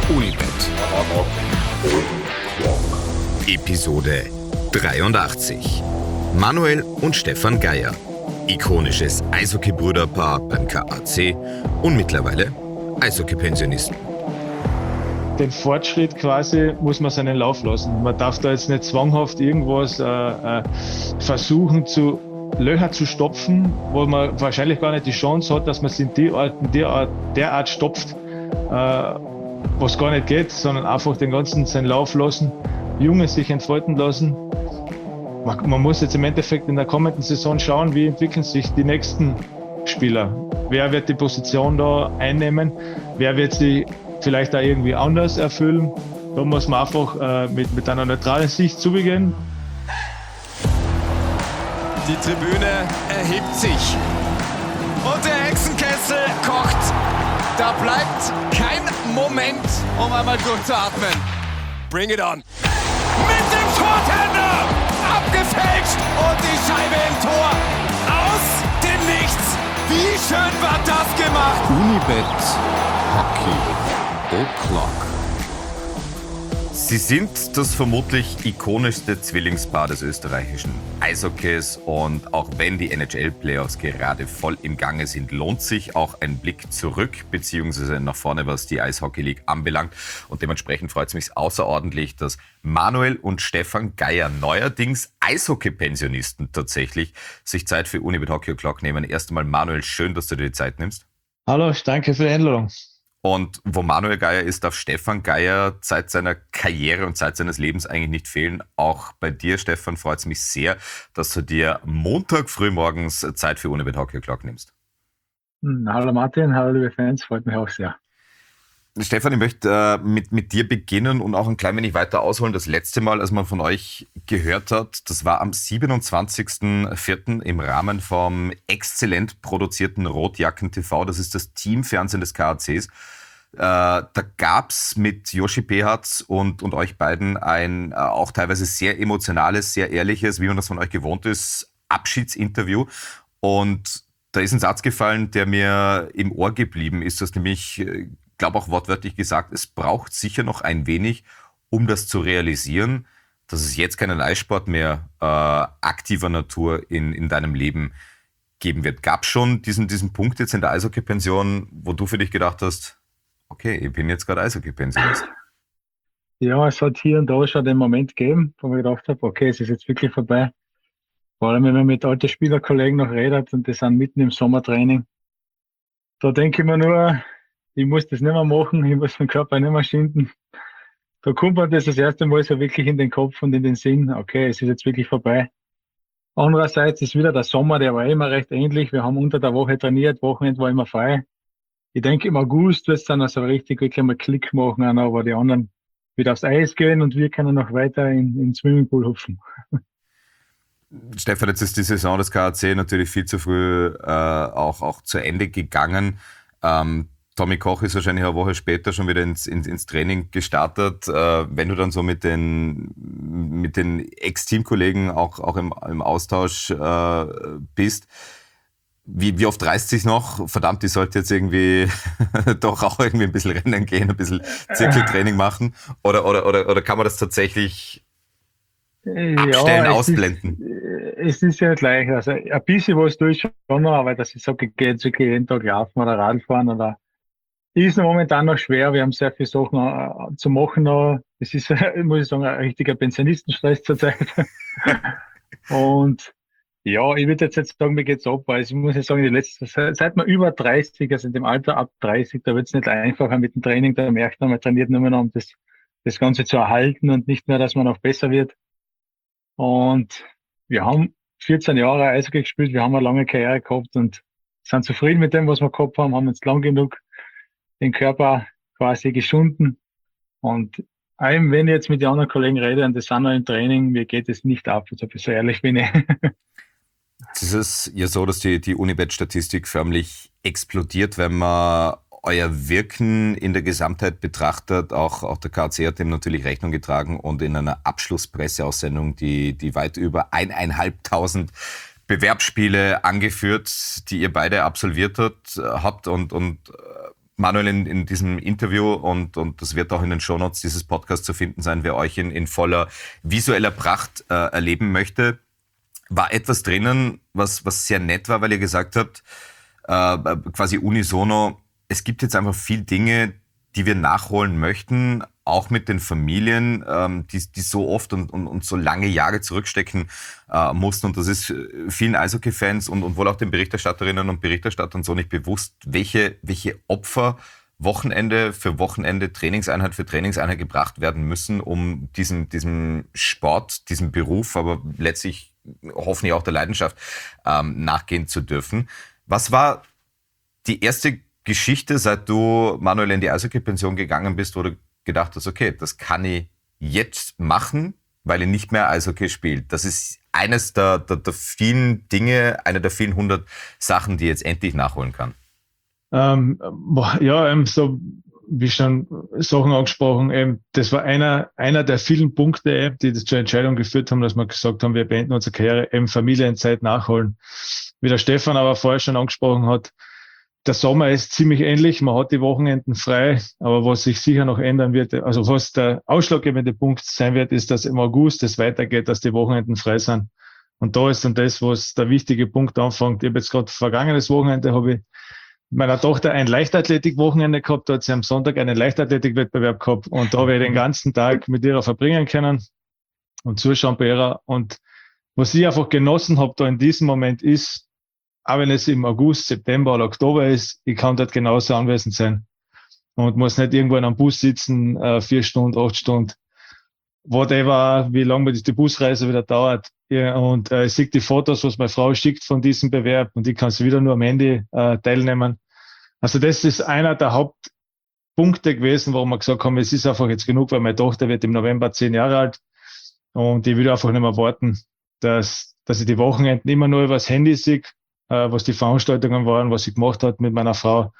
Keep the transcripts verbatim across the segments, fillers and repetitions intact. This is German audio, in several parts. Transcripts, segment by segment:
Unibet. Episode dreiundachtzig. Manuel und Stefan Geier. Ikonisches Eishockey-Bruderpaar beim K A C und mittlerweile Eishockey-Pensionisten. Den Fortschritt quasi muss man seinen Lauf lassen. Man darf da jetzt nicht zwanghaft irgendwas äh, äh, versuchen zu Löcher zu stopfen, wo man wahrscheinlich gar nicht die Chance hat, dass man es in die Arten derart, derart stopft, äh, was gar nicht geht, sondern einfach den ganzen seinen Lauf lassen, Junge sich entfalten lassen. Man, man muss jetzt im Endeffekt in der kommenden Saison schauen, wie entwickeln sich die nächsten Spieler. Wer wird die Position da einnehmen? Wer wird sie vielleicht da irgendwie anders erfüllen? Da muss man einfach äh, mit, mit einer neutralen Sicht zugehen. Die Tribüne erhebt sich und der Hexenkessel kocht. Da bleibt kein Moment, um einmal durchzuatmen. Bring it on. Mit dem Shorthander abgefälscht und die Scheibe im Tor. Aus dem Nichts. Wie schön war das gemacht. Unibet Hockey O'Clock. Sie sind das vermutlich ikonischste Zwillingspaar des österreichischen Eishockeys und auch wenn die N H L-Playoffs gerade voll im Gange sind, lohnt sich auch ein Blick zurück bzw. nach vorne, was die Eishockey League anbelangt. Und dementsprechend freut es mich außerordentlich, dass Manuel und Stefan Geier, neuerdings Eishockey-Pensionisten tatsächlich, sich Zeit für Unibet Hockey O'Clock nehmen. Erst einmal Manuel, schön, dass du dir die Zeit nimmst. Hallo, danke für die Einladung. Und wo Manuel Geier ist, darf Stefan Geier seit seiner Karriere und seit seines Lebens eigentlich nicht fehlen. Auch bei dir, Stefan, freut es mich sehr, dass du dir Montag frühmorgens Zeit für Unibet Hockey O'Clock nimmst. Hallo Martin, hallo liebe Fans, freut mich auch sehr. Stefan, ich möchte äh, mit, mit dir beginnen und auch ein klein wenig weiter ausholen. Das letzte Mal, als man von euch gehört hat, das war am siebenundzwanzigsten vierten im Rahmen vom exzellent produzierten Rotjacken T V. Das ist das Teamfernsehen des K A Cs. Äh, da gab's mit Joshi Behatz und, und euch beiden ein äh, auch teilweise sehr emotionales, sehr ehrliches, wie man das von euch gewohnt ist, Abschiedsinterview. Und da ist ein Satz gefallen, der mir im Ohr geblieben ist, das nämlich... Äh, Ich glaube auch wortwörtlich gesagt, es braucht sicher noch ein wenig, um das zu realisieren, dass es jetzt keinen Eissport mehr äh, aktiver Natur in, in deinem Leben geben wird. Gab es schon diesen, diesen Punkt jetzt in der Eishockey-Pension, wo du für dich gedacht hast, okay, ich bin jetzt gerade Eishockey-Pensionist? Ja, es hat hier und da schon den Moment gegeben, wo ich gedacht habe, okay, es ist jetzt wirklich vorbei. Vor allem, wenn man mit alten Spielerkollegen noch redet und die sind mitten im Sommertraining. Da denke ich mir nur, ich muss das nicht mehr machen, ich muss den Körper nicht mehr schinden. Da kommt man das das erste Mal so wirklich in den Kopf und in den Sinn, okay, es ist jetzt wirklich vorbei. Andererseits ist wieder der Sommer, der war immer recht ähnlich. Wir haben unter der Woche trainiert, Wochenende war immer frei. Ich denke, im August wird es dann also richtig wirklich mal Klick machen, aber die anderen wieder aufs Eis gehen und wir können noch weiter in, in den Swimmingpool hupfen. Stefan, jetzt ist die Saison des K A C natürlich viel zu früh äh, auch, auch zu Ende gegangen. Ähm, Tommy Koch ist wahrscheinlich eine Woche später schon wieder ins, ins, ins Training gestartet. Äh, wenn du dann so mit den, mit den Ex-Teamkollegen auch, auch im, im Austausch äh, bist, wie, wie oft reißt sich noch? Verdammt, ich sollte jetzt irgendwie doch auch irgendwie ein bisschen rennen gehen, ein bisschen Zirkeltraining machen? Oder, oder, oder, oder kann man das tatsächlich abstellen, ja, ausblenden? Ist, es ist ja gleich. Also ein bisschen was tue ich schon noch, aber dass ich sage, ich gehe jetzt wirklich jeden Tag laufen oder Radfahren oder ist noch momentan noch schwer. Wir haben sehr viele Sachen äh, zu machen noch. Das ist, äh, muss ich sagen, ein richtiger Pensionistenstress zurzeit. Und ja, ich würde jetzt, jetzt sagen, mir geht's ab, weil ich muss ja sagen, die letzte, seit man über dreißig, also in dem Alter ab dreißig, da wird's nicht einfacher mit dem Training. Da merkt man, man trainiert nur noch, um das, das Ganze zu erhalten und nicht mehr, dass man noch besser wird. Und wir haben vierzehn Jahre Eishockey gespielt, wir haben eine lange Karriere gehabt und sind zufrieden mit dem, was wir gehabt haben, haben jetzt lang genug den Körper quasi geschunden. Und allem, wenn ich jetzt mit den anderen Kollegen rede, und das sind noch im Training, mir geht es nicht ab, also so ehrlich bin ich. Es ist ja so, dass die, die Unibet-Statistik förmlich explodiert, wenn man euer Wirken in der Gesamtheit betrachtet. Auch, auch der K A C hat dem natürlich Rechnung getragen und in einer Abschlusspresseaussendung, die, die weit über eineinhalbtausend Bewerbsspiele angeführt, die ihr beide absolviert habt, habt und, und Manuel, in, in diesem Interview, und, und das wird auch in den Shownotes dieses Podcasts zu finden sein, wer euch in, in voller visueller Pracht äh, erleben möchte, war etwas drinnen, was, was sehr nett war, weil ihr gesagt habt, äh, quasi unisono, es gibt jetzt einfach viel Dinge, die wir nachholen möchten, auch mit den Familien, ähm, die, die so oft und, und, und so lange Jahre zurückstecken äh, mussten. Und das ist vielen Eishockey-Fans und, und wohl auch den Berichterstatterinnen und Berichterstattern so nicht bewusst, welche, welche Opfer Wochenende für Wochenende, Trainingseinheit für Trainingseinheit gebracht werden müssen, um diesem, diesem Sport, diesem Beruf, aber letztlich hoffentlich auch der Leidenschaft ähm, nachgehen zu dürfen. Was war die erste Geschichte, seit du, Manuel, in die Eishockey-Pension gegangen bist, wo du gedacht hast, okay, das kann ich jetzt machen, weil ich nicht mehr Eishockey spiele? Das ist eines der, der, der vielen Dinge, eine der vielen hundert Sachen, die ich jetzt endlich nachholen kann. Ähm, boah, ja, ähm, so wie schon Sachen angesprochen, ähm, das war einer einer der vielen Punkte, äh, die das zur Entscheidung geführt haben, dass wir gesagt haben, wir beenden unsere Karriere, eben Familienzeit nachholen. Wie der Stefan aber vorher schon angesprochen hat, der Sommer ist ziemlich ähnlich, man hat die Wochenenden frei, aber was sich sicher noch ändern wird, also was der ausschlaggebende Punkt sein wird, ist, dass im August es weitergeht, dass die Wochenenden frei sind. Und da ist dann das, was der wichtige Punkt anfängt. Ich habe jetzt gerade vergangenes Wochenende, habe ich mit meiner Tochter ein Leichtathletik-Wochenende gehabt, da hat sie am Sonntag einen Leichtathletik-Wettbewerb gehabt und da habe ich den ganzen Tag mit ihr verbringen können und zuschauen bei ihr. Und was ich einfach genossen habe da in diesem Moment ist, auch wenn es im August, September oder Oktober ist, ich kann dort genauso anwesend sein und muss nicht irgendwo in einem Bus sitzen, äh, vier Stunden, acht Stunden, whatever, wie lange die Busreise wieder dauert. Ja, und äh, ich sehe die Fotos, was meine Frau schickt von diesem Bewerb und ich kann sie wieder nur am Handy äh, teilnehmen. Also das ist einer der Hauptpunkte gewesen, warum wir gesagt haben, es ist einfach jetzt genug, weil meine Tochter wird im November zehn Jahre alt und ich will einfach nicht mehr warten, dass, dass ich die Wochenenden immer nur übers Handy sehe, was die Veranstaltungen waren, was ich gemacht hat mit meiner Frau.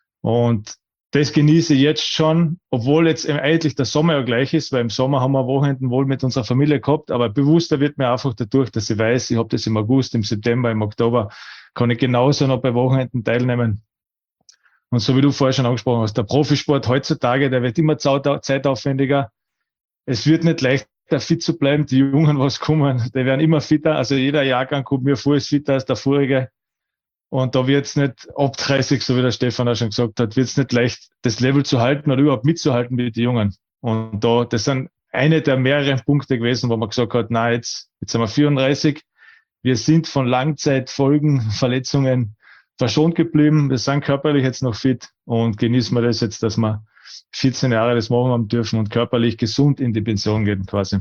Und das genieße ich jetzt schon, obwohl jetzt eigentlich der Sommer ja gleich ist, weil im Sommer haben wir Wochenenden wohl mit unserer Familie gehabt, aber bewusster wird mir einfach dadurch, dass ich weiß, ich habe das im August, im September, im Oktober, kann ich genauso noch bei Wochenenden teilnehmen. Und so wie du vorher schon angesprochen hast, der Profisport heutzutage, der wird immer zeitaufwendiger. Es wird nicht leichter, fit zu bleiben. Die Jungen, was kommen, die werden immer fitter. Also jeder Jahrgang kommt mir vor, ist fitter als der vorige. Und da wird es nicht ab dreißig, so wie der Stefan auch schon gesagt hat, wird es nicht leicht, das Level zu halten oder überhaupt mitzuhalten mit den Jungen. Und da, das sind eine der mehreren Punkte gewesen, wo man gesagt hat, na, jetzt, jetzt sind wir vierunddreißig. Wir sind von Langzeitfolgen, Verletzungen verschont geblieben. Wir sind körperlich jetzt noch fit und genießen wir das jetzt, dass wir vierzehn Jahre das machen haben dürfen und körperlich gesund in die Pension gehen quasi.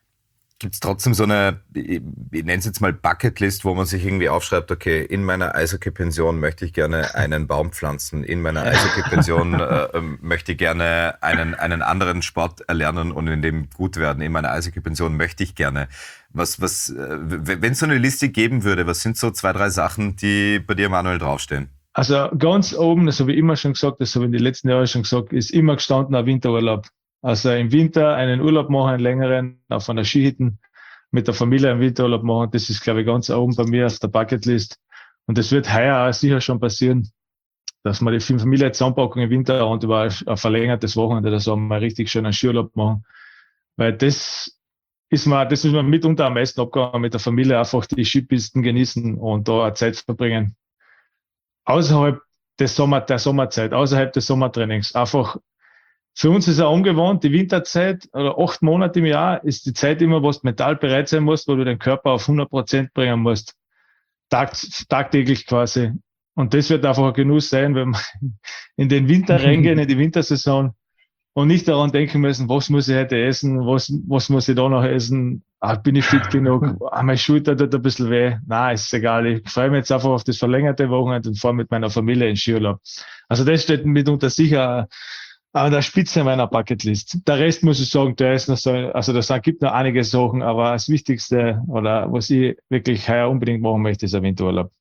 Gibt es trotzdem so eine, ich, ich nenne es jetzt mal Bucketlist, wo man sich irgendwie aufschreibt, okay, in meiner Eishockey-Pension möchte ich gerne einen Baum pflanzen, in meiner Eishockey-Pension äh, möchte ich gerne einen, einen anderen Sport erlernen und in dem gut werden, in meiner Eishockey-Pension möchte ich gerne. Was, was, äh, wenn es so eine Liste geben würde, was sind so zwei, drei Sachen, die bei dir, Manuel, draufstehen? Also ganz oben, das habe ich immer schon gesagt, das habe ich in den letzten Jahren schon gesagt, ist immer gestanden ein Winterurlaub. Also im Winter einen Urlaub machen, einen längeren, auf einer Skihütte mit der Familie einen Winterurlaub machen. Das ist, glaube ich, ganz oben bei mir auf der Bucketlist. Und das wird heuer auch sicher schon passieren, dass wir die Familie zusammenpacken im Winter und über ein verlängertes Wochenende oder so mal richtig schön einen Skiurlaub machen. Weil das ist mir, das ist mir mitunter am meisten abgegangen, mit der Familie einfach die Skipisten genießen und da eine Zeit verbringen. Außerhalb des Sommer, der Sommerzeit, außerhalb des Sommertrainings. Einfach, für uns ist es auch ungewohnt, die Winterzeit oder acht Monate im Jahr ist die Zeit immer, wo du mental bereit sein musst, wo du den Körper auf hundert Prozent bringen musst. Tag, tagtäglich quasi. Und das wird einfach ein Genuss sein, wenn wir in den Winter reingehen, in die Wintersaison und nicht daran denken müssen, was muss ich heute essen, was, was muss ich da noch essen, ah, bin ich fit genug, ah, meine Schulter tut ein bisschen weh. Nein, ist egal, ich freue mich jetzt einfach auf das verlängerte Wochenende und fahre mit meiner Familie in Skiurlaub. Also das steht mitunter sicher an der Spitze meiner Bucketlist. Der Rest muss ich sagen, der ist noch so, also da gibt noch einige Sachen, aber das Wichtigste oder was ich wirklich heuer unbedingt machen möchte, ist ein Winterurlaub.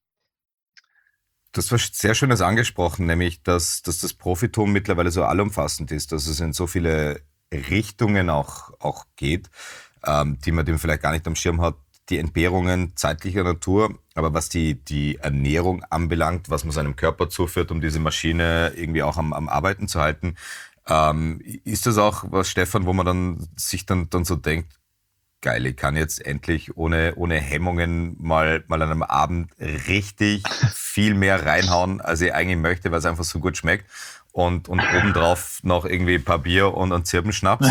Du hast was sehr Schönes angesprochen, nämlich, dass, dass das Profitum mittlerweile so allumfassend ist, dass es in so viele Richtungen auch, auch geht, ähm, die man dem vielleicht gar nicht am Schirm hat, die Entbehrungen zeitlicher Natur, aber was die, die Ernährung anbelangt, was man seinem Körper zuführt, um diese Maschine irgendwie auch am, am Arbeiten zu halten, ähm, ist das auch was, Stefan, wo man dann sich dann, dann so denkt, geil, ich kann jetzt endlich ohne, ohne Hemmungen mal, mal an einem Abend richtig viel mehr reinhauen, als ich eigentlich möchte, weil es einfach so gut schmeckt. Und, und obendrauf noch irgendwie ein paar Bier und einen Zirbenschnaps?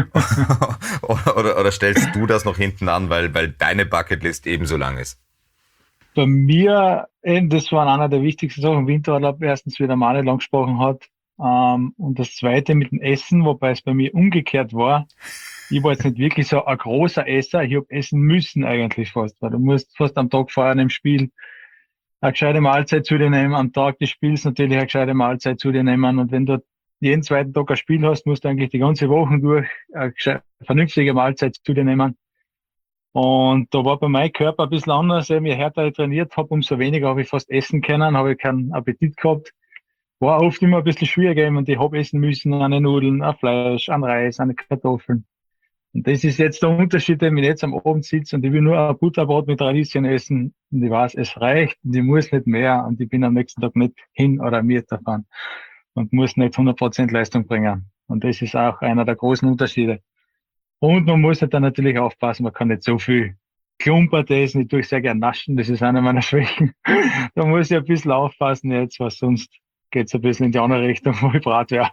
oder, oder, oder stellst du das noch hinten an, weil, weil deine Bucketlist ebenso lang ist? Bei mir, eben, das war einer der wichtigsten Sachen, Winterurlaub, erstens, wie der Manuel angesprochen hat. Ähm, und das zweite mit dem Essen, wobei es bei mir umgekehrt war. Ich war jetzt nicht wirklich so ein großer Esser, ich habe essen müssen eigentlich fast, weil du musst fast am Tag vorher im Spiel eine gescheite Mahlzeit zu dir nehmen, am Tag des Spiels natürlich eine gescheite Mahlzeit zu dir nehmen. Und wenn du jeden zweiten Tag ein Spiel hast, musst du eigentlich die ganze Woche durch eine vernünftige Mahlzeit zu dir nehmen. Und da war bei meinem Körper ein bisschen anders. Je härter ich trainiert habe, umso weniger habe ich fast essen können, habe ich keinen Appetit gehabt. War oft immer ein bisschen schwieriger und ich habe essen müssen, eine Nudeln, ein Fleisch, ein Reis, eine Kartoffeln. Und das ist jetzt der Unterschied, wenn ich jetzt am Abend sitze und ich will nur ein Butterbrot mit Radieschen essen und ich weiß, es reicht und ich muss nicht mehr und ich bin am nächsten Tag nicht hin oder mit davon und muss nicht hundert Prozent Leistung bringen. Und das ist auch einer der großen Unterschiede. Und man muss halt dann natürlich aufpassen, man kann nicht so viel klumpert essen, ich tue sehr gern naschen, das ist einer meiner Schwächen. Da muss ich ein bisschen aufpassen jetzt, was sonst geht es ein bisschen in die andere Richtung, wo ich brat wäre.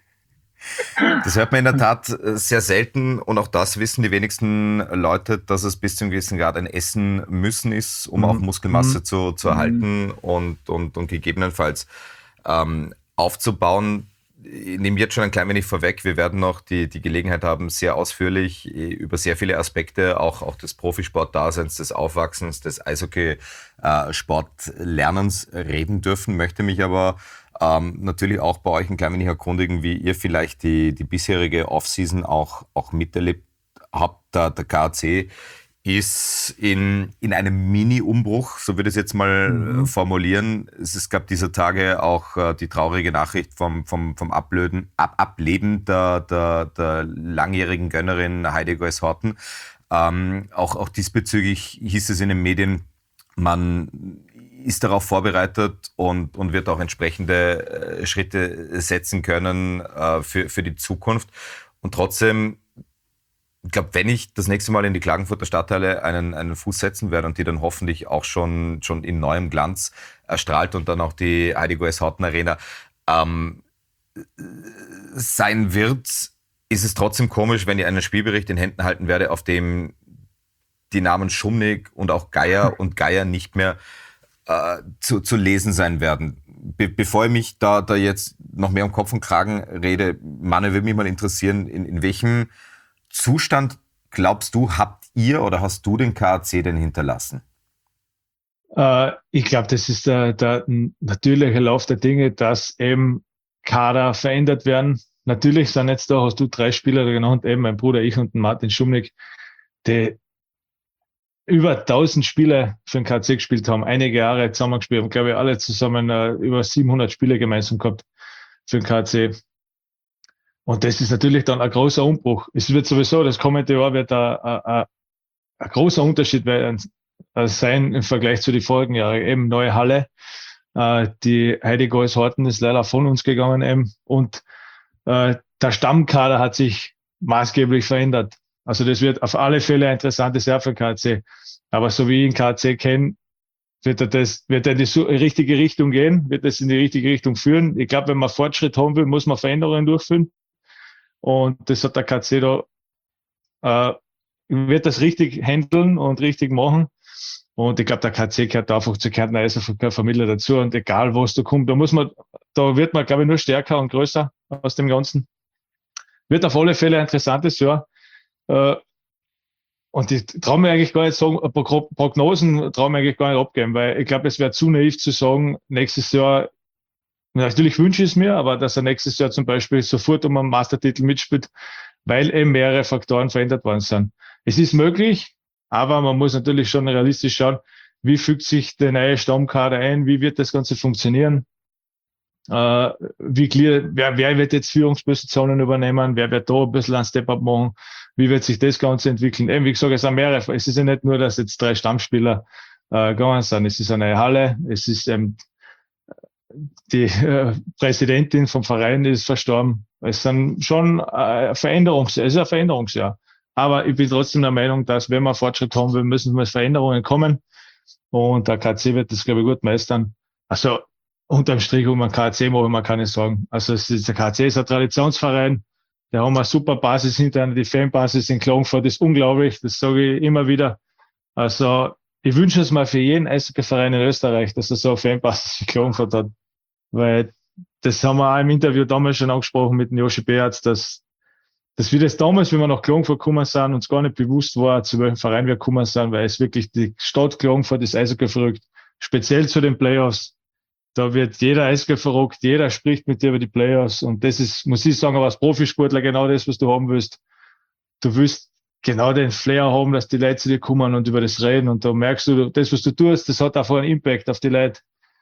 Das hört man in der Tat sehr selten und auch das wissen die wenigsten Leute, dass es bis zu einem gewissen Grad ein Essen müssen ist, um mhm. auch Muskelmasse mhm. zu, zu erhalten mhm. und, und, und gegebenenfalls ähm, aufzubauen. Ich nehme jetzt schon ein klein wenig vorweg, wir werden noch die, die Gelegenheit haben, sehr ausführlich über sehr viele Aspekte auch, auch des Profisportdaseins, des Aufwachsens, des Eishockey-Sportlernens reden dürfen, möchte mich aber Ähm, natürlich auch bei euch ein klein wenig erkundigen, wie ihr vielleicht die, die bisherige Offseason auch, auch miterlebt habt. Der, der K A C ist in, in einem Mini-Umbruch, so würde ich es jetzt mal mhm. formulieren. Es, es gab dieser Tage auch äh, die traurige Nachricht vom, vom, vom Ablöden, Ab, Ableben der, der, der langjährigen Gönnerin Heidi Goes-Horten. Ähm, auch, auch diesbezüglich hieß es in den Medien, man ist darauf vorbereitet und, und wird auch entsprechende äh, Schritte setzen können äh, für, für die Zukunft. Und trotzdem, ich glaube, wenn ich das nächste Mal in die Klagenfurter Stadthalle einen, einen Fuß setzen werde und die dann hoffentlich auch schon, schon in neuem Glanz erstrahlt und dann auch die Heidi Goes-Horten Arena ähm, sein wird, ist es trotzdem komisch, wenn ich einen Spielbericht in Händen halten werde, auf dem die Namen Schumnig und auch Geier und Geier nicht mehr Äh, zu, zu lesen sein werden. Be- bevor ich mich da, da jetzt noch mehr um Kopf und Kragen rede, Manuel, würde mich mal interessieren, in, in welchem Zustand glaubst du, habt ihr oder hast du den K A C denn hinterlassen? Äh, ich glaube, das ist der, der natürliche Lauf der Dinge, dass eben Kader verändert werden. Natürlich sind jetzt da, hast du drei Spieler genannt, eben mein Bruder, ich und Martin Schumnig, die über tausend Spiele für den K A C gespielt haben, einige Jahre zusammengespielt haben, glaube ich, alle zusammen äh, über siebenhundert Spiele gemeinsam gehabt für den K A C. Und das ist natürlich dann ein großer Umbruch. Es wird sowieso, das kommende Jahr wird ein, ein, ein großer Unterschied sein im Vergleich zu den vorigen Jahren. Eben neue Halle, äh, die Heidi Goes-Horten ist leider von uns gegangen eben und äh, der Stammkader hat sich maßgeblich verändert. Also das wird auf alle Fälle ein interessantes Jahr für K A C. Aber so wie ich den K A C kenne, wird er das, wird er in die richtige Richtung gehen, wird es in die richtige Richtung führen. Ich glaube, wenn man Fortschritt haben will, muss man Veränderungen durchführen. Und das hat der K A C da, äh, wird das richtig handeln und richtig machen. Und ich glaube, der K A C gehört einfach zur Kärntner Eishockey-Vermittler dazu. Und egal, was da kommt, da muss man, da wird man, glaube ich, nur stärker und größer aus dem Ganzen. Wird auf alle Fälle ein interessantes Jahr. Und ich traue mir eigentlich gar nicht sagen, Prognosen traue mir eigentlich gar nicht abgeben, weil ich glaube, es wäre zu naiv zu sagen, nächstes Jahr, natürlich wünsche ich es mir, aber dass er nächstes Jahr zum Beispiel sofort um einen Meistertitel mitspielt, weil eben mehrere Faktoren verändert worden sind. Es ist möglich, aber man muss natürlich schon realistisch schauen, wie fügt sich der neue Stammkader ein, wie wird das Ganze funktionieren. Äh, wie klar, wer, wer wird jetzt Führungspositionen übernehmen, wer wird da ein bisschen ein Step-Up machen, wie wird sich das Ganze entwickeln. Eben, wie gesagt, es sind mehrere, es ist ja nicht nur, dass jetzt drei Stammspieler äh, gegangen sind, es ist eine Halle, es ist ähm, die äh, Präsidentin vom Verein ist verstorben. Es sind schon äh, Veränderungs, es ist ein Veränderungsjahr. Aber ich bin trotzdem der Meinung, dass wenn wir Fortschritt haben will, müssen mit Veränderungen kommen. Und der K C wird das, glaube ich, gut meistern. Also unterm Strich um einen K C mache ich mir keine Sorgen. Also es ist, der K C ist ein Traditionsverein. Da haben wir eine super Basis hinterher. Die Fanbasis in Klagenfurt ist unglaublich. Das sage ich immer wieder. Also ich wünsche es mal für jeden Eishockey-Verein in Österreich, dass er so eine Fanbasis in Klagenfurt hat. Weil das haben wir auch im Interview damals schon angesprochen mit dem Joshi Beatz, dass, dass wir das damals, wenn wir nach Klagenfurt gekommen sind, uns gar nicht bewusst war, zu welchem Verein wir gekommen sind, weil es wirklich die Stadt Klagenfurt ist Eishockey verrückt, speziell zu den Playoffs. Da wird jeder Eishockey verrückt, jeder spricht mit dir über die Playoffs und das ist, muss ich sagen, aber als Profisportler genau das, was du haben willst. Du willst genau den Flair haben, dass die Leute zu dir kommen und über das reden und da merkst du, das, was du tust, das hat einfach einen Impact auf die Leute.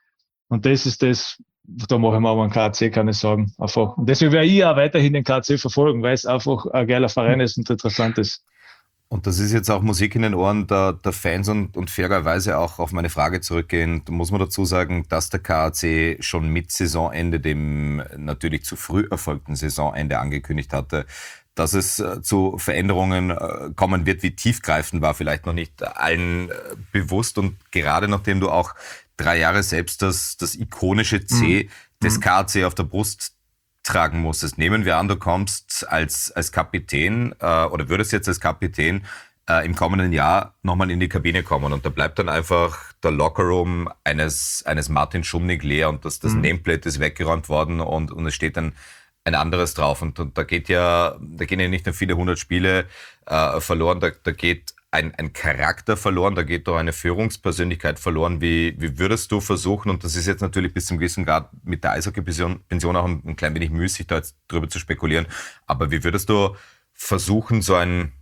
Und das ist das, da mache ich mir aber einen K C keine Sorgen. Einfach. Und deswegen werde ich auch weiterhin den K C verfolgen, weil es einfach ein geiler Verein ist und interessant ist. Und das ist jetzt auch Musik in den Ohren der, der Fans und, und fairerweise auch auf meine Frage zurückgehend, muss man dazu sagen, dass der K A C schon mit Saisonende, dem natürlich zu früh erfolgten Saisonende angekündigt hatte, dass es zu Veränderungen kommen wird, wie tiefgreifend war vielleicht noch nicht allen bewusst und gerade nachdem du auch drei Jahre selbst das, das ikonische C mhm. des K A C auf der Brust tragen musstest. Nehmen wir an, du kommst als, als Kapitän äh, oder würdest jetzt als Kapitän äh, im kommenden Jahr nochmal in die Kabine kommen und da bleibt dann einfach der Lockerroom eines, eines Martin Schumnig leer und das, das mhm. Nameplate ist weggeräumt worden und, und es steht dann ein anderes drauf und, und da geht ja, da gehen ja nicht nur viele hundert Spiele äh, verloren, da, da geht ein, ein Charakter verloren, da geht doch eine Führungspersönlichkeit verloren. Wie, wie würdest du versuchen, und das ist jetzt natürlich bis zum gewissen Grad mit der Eishockey-Pension Pension auch ein, ein klein wenig müßig, da jetzt drüber zu spekulieren, aber wie würdest du versuchen, so ein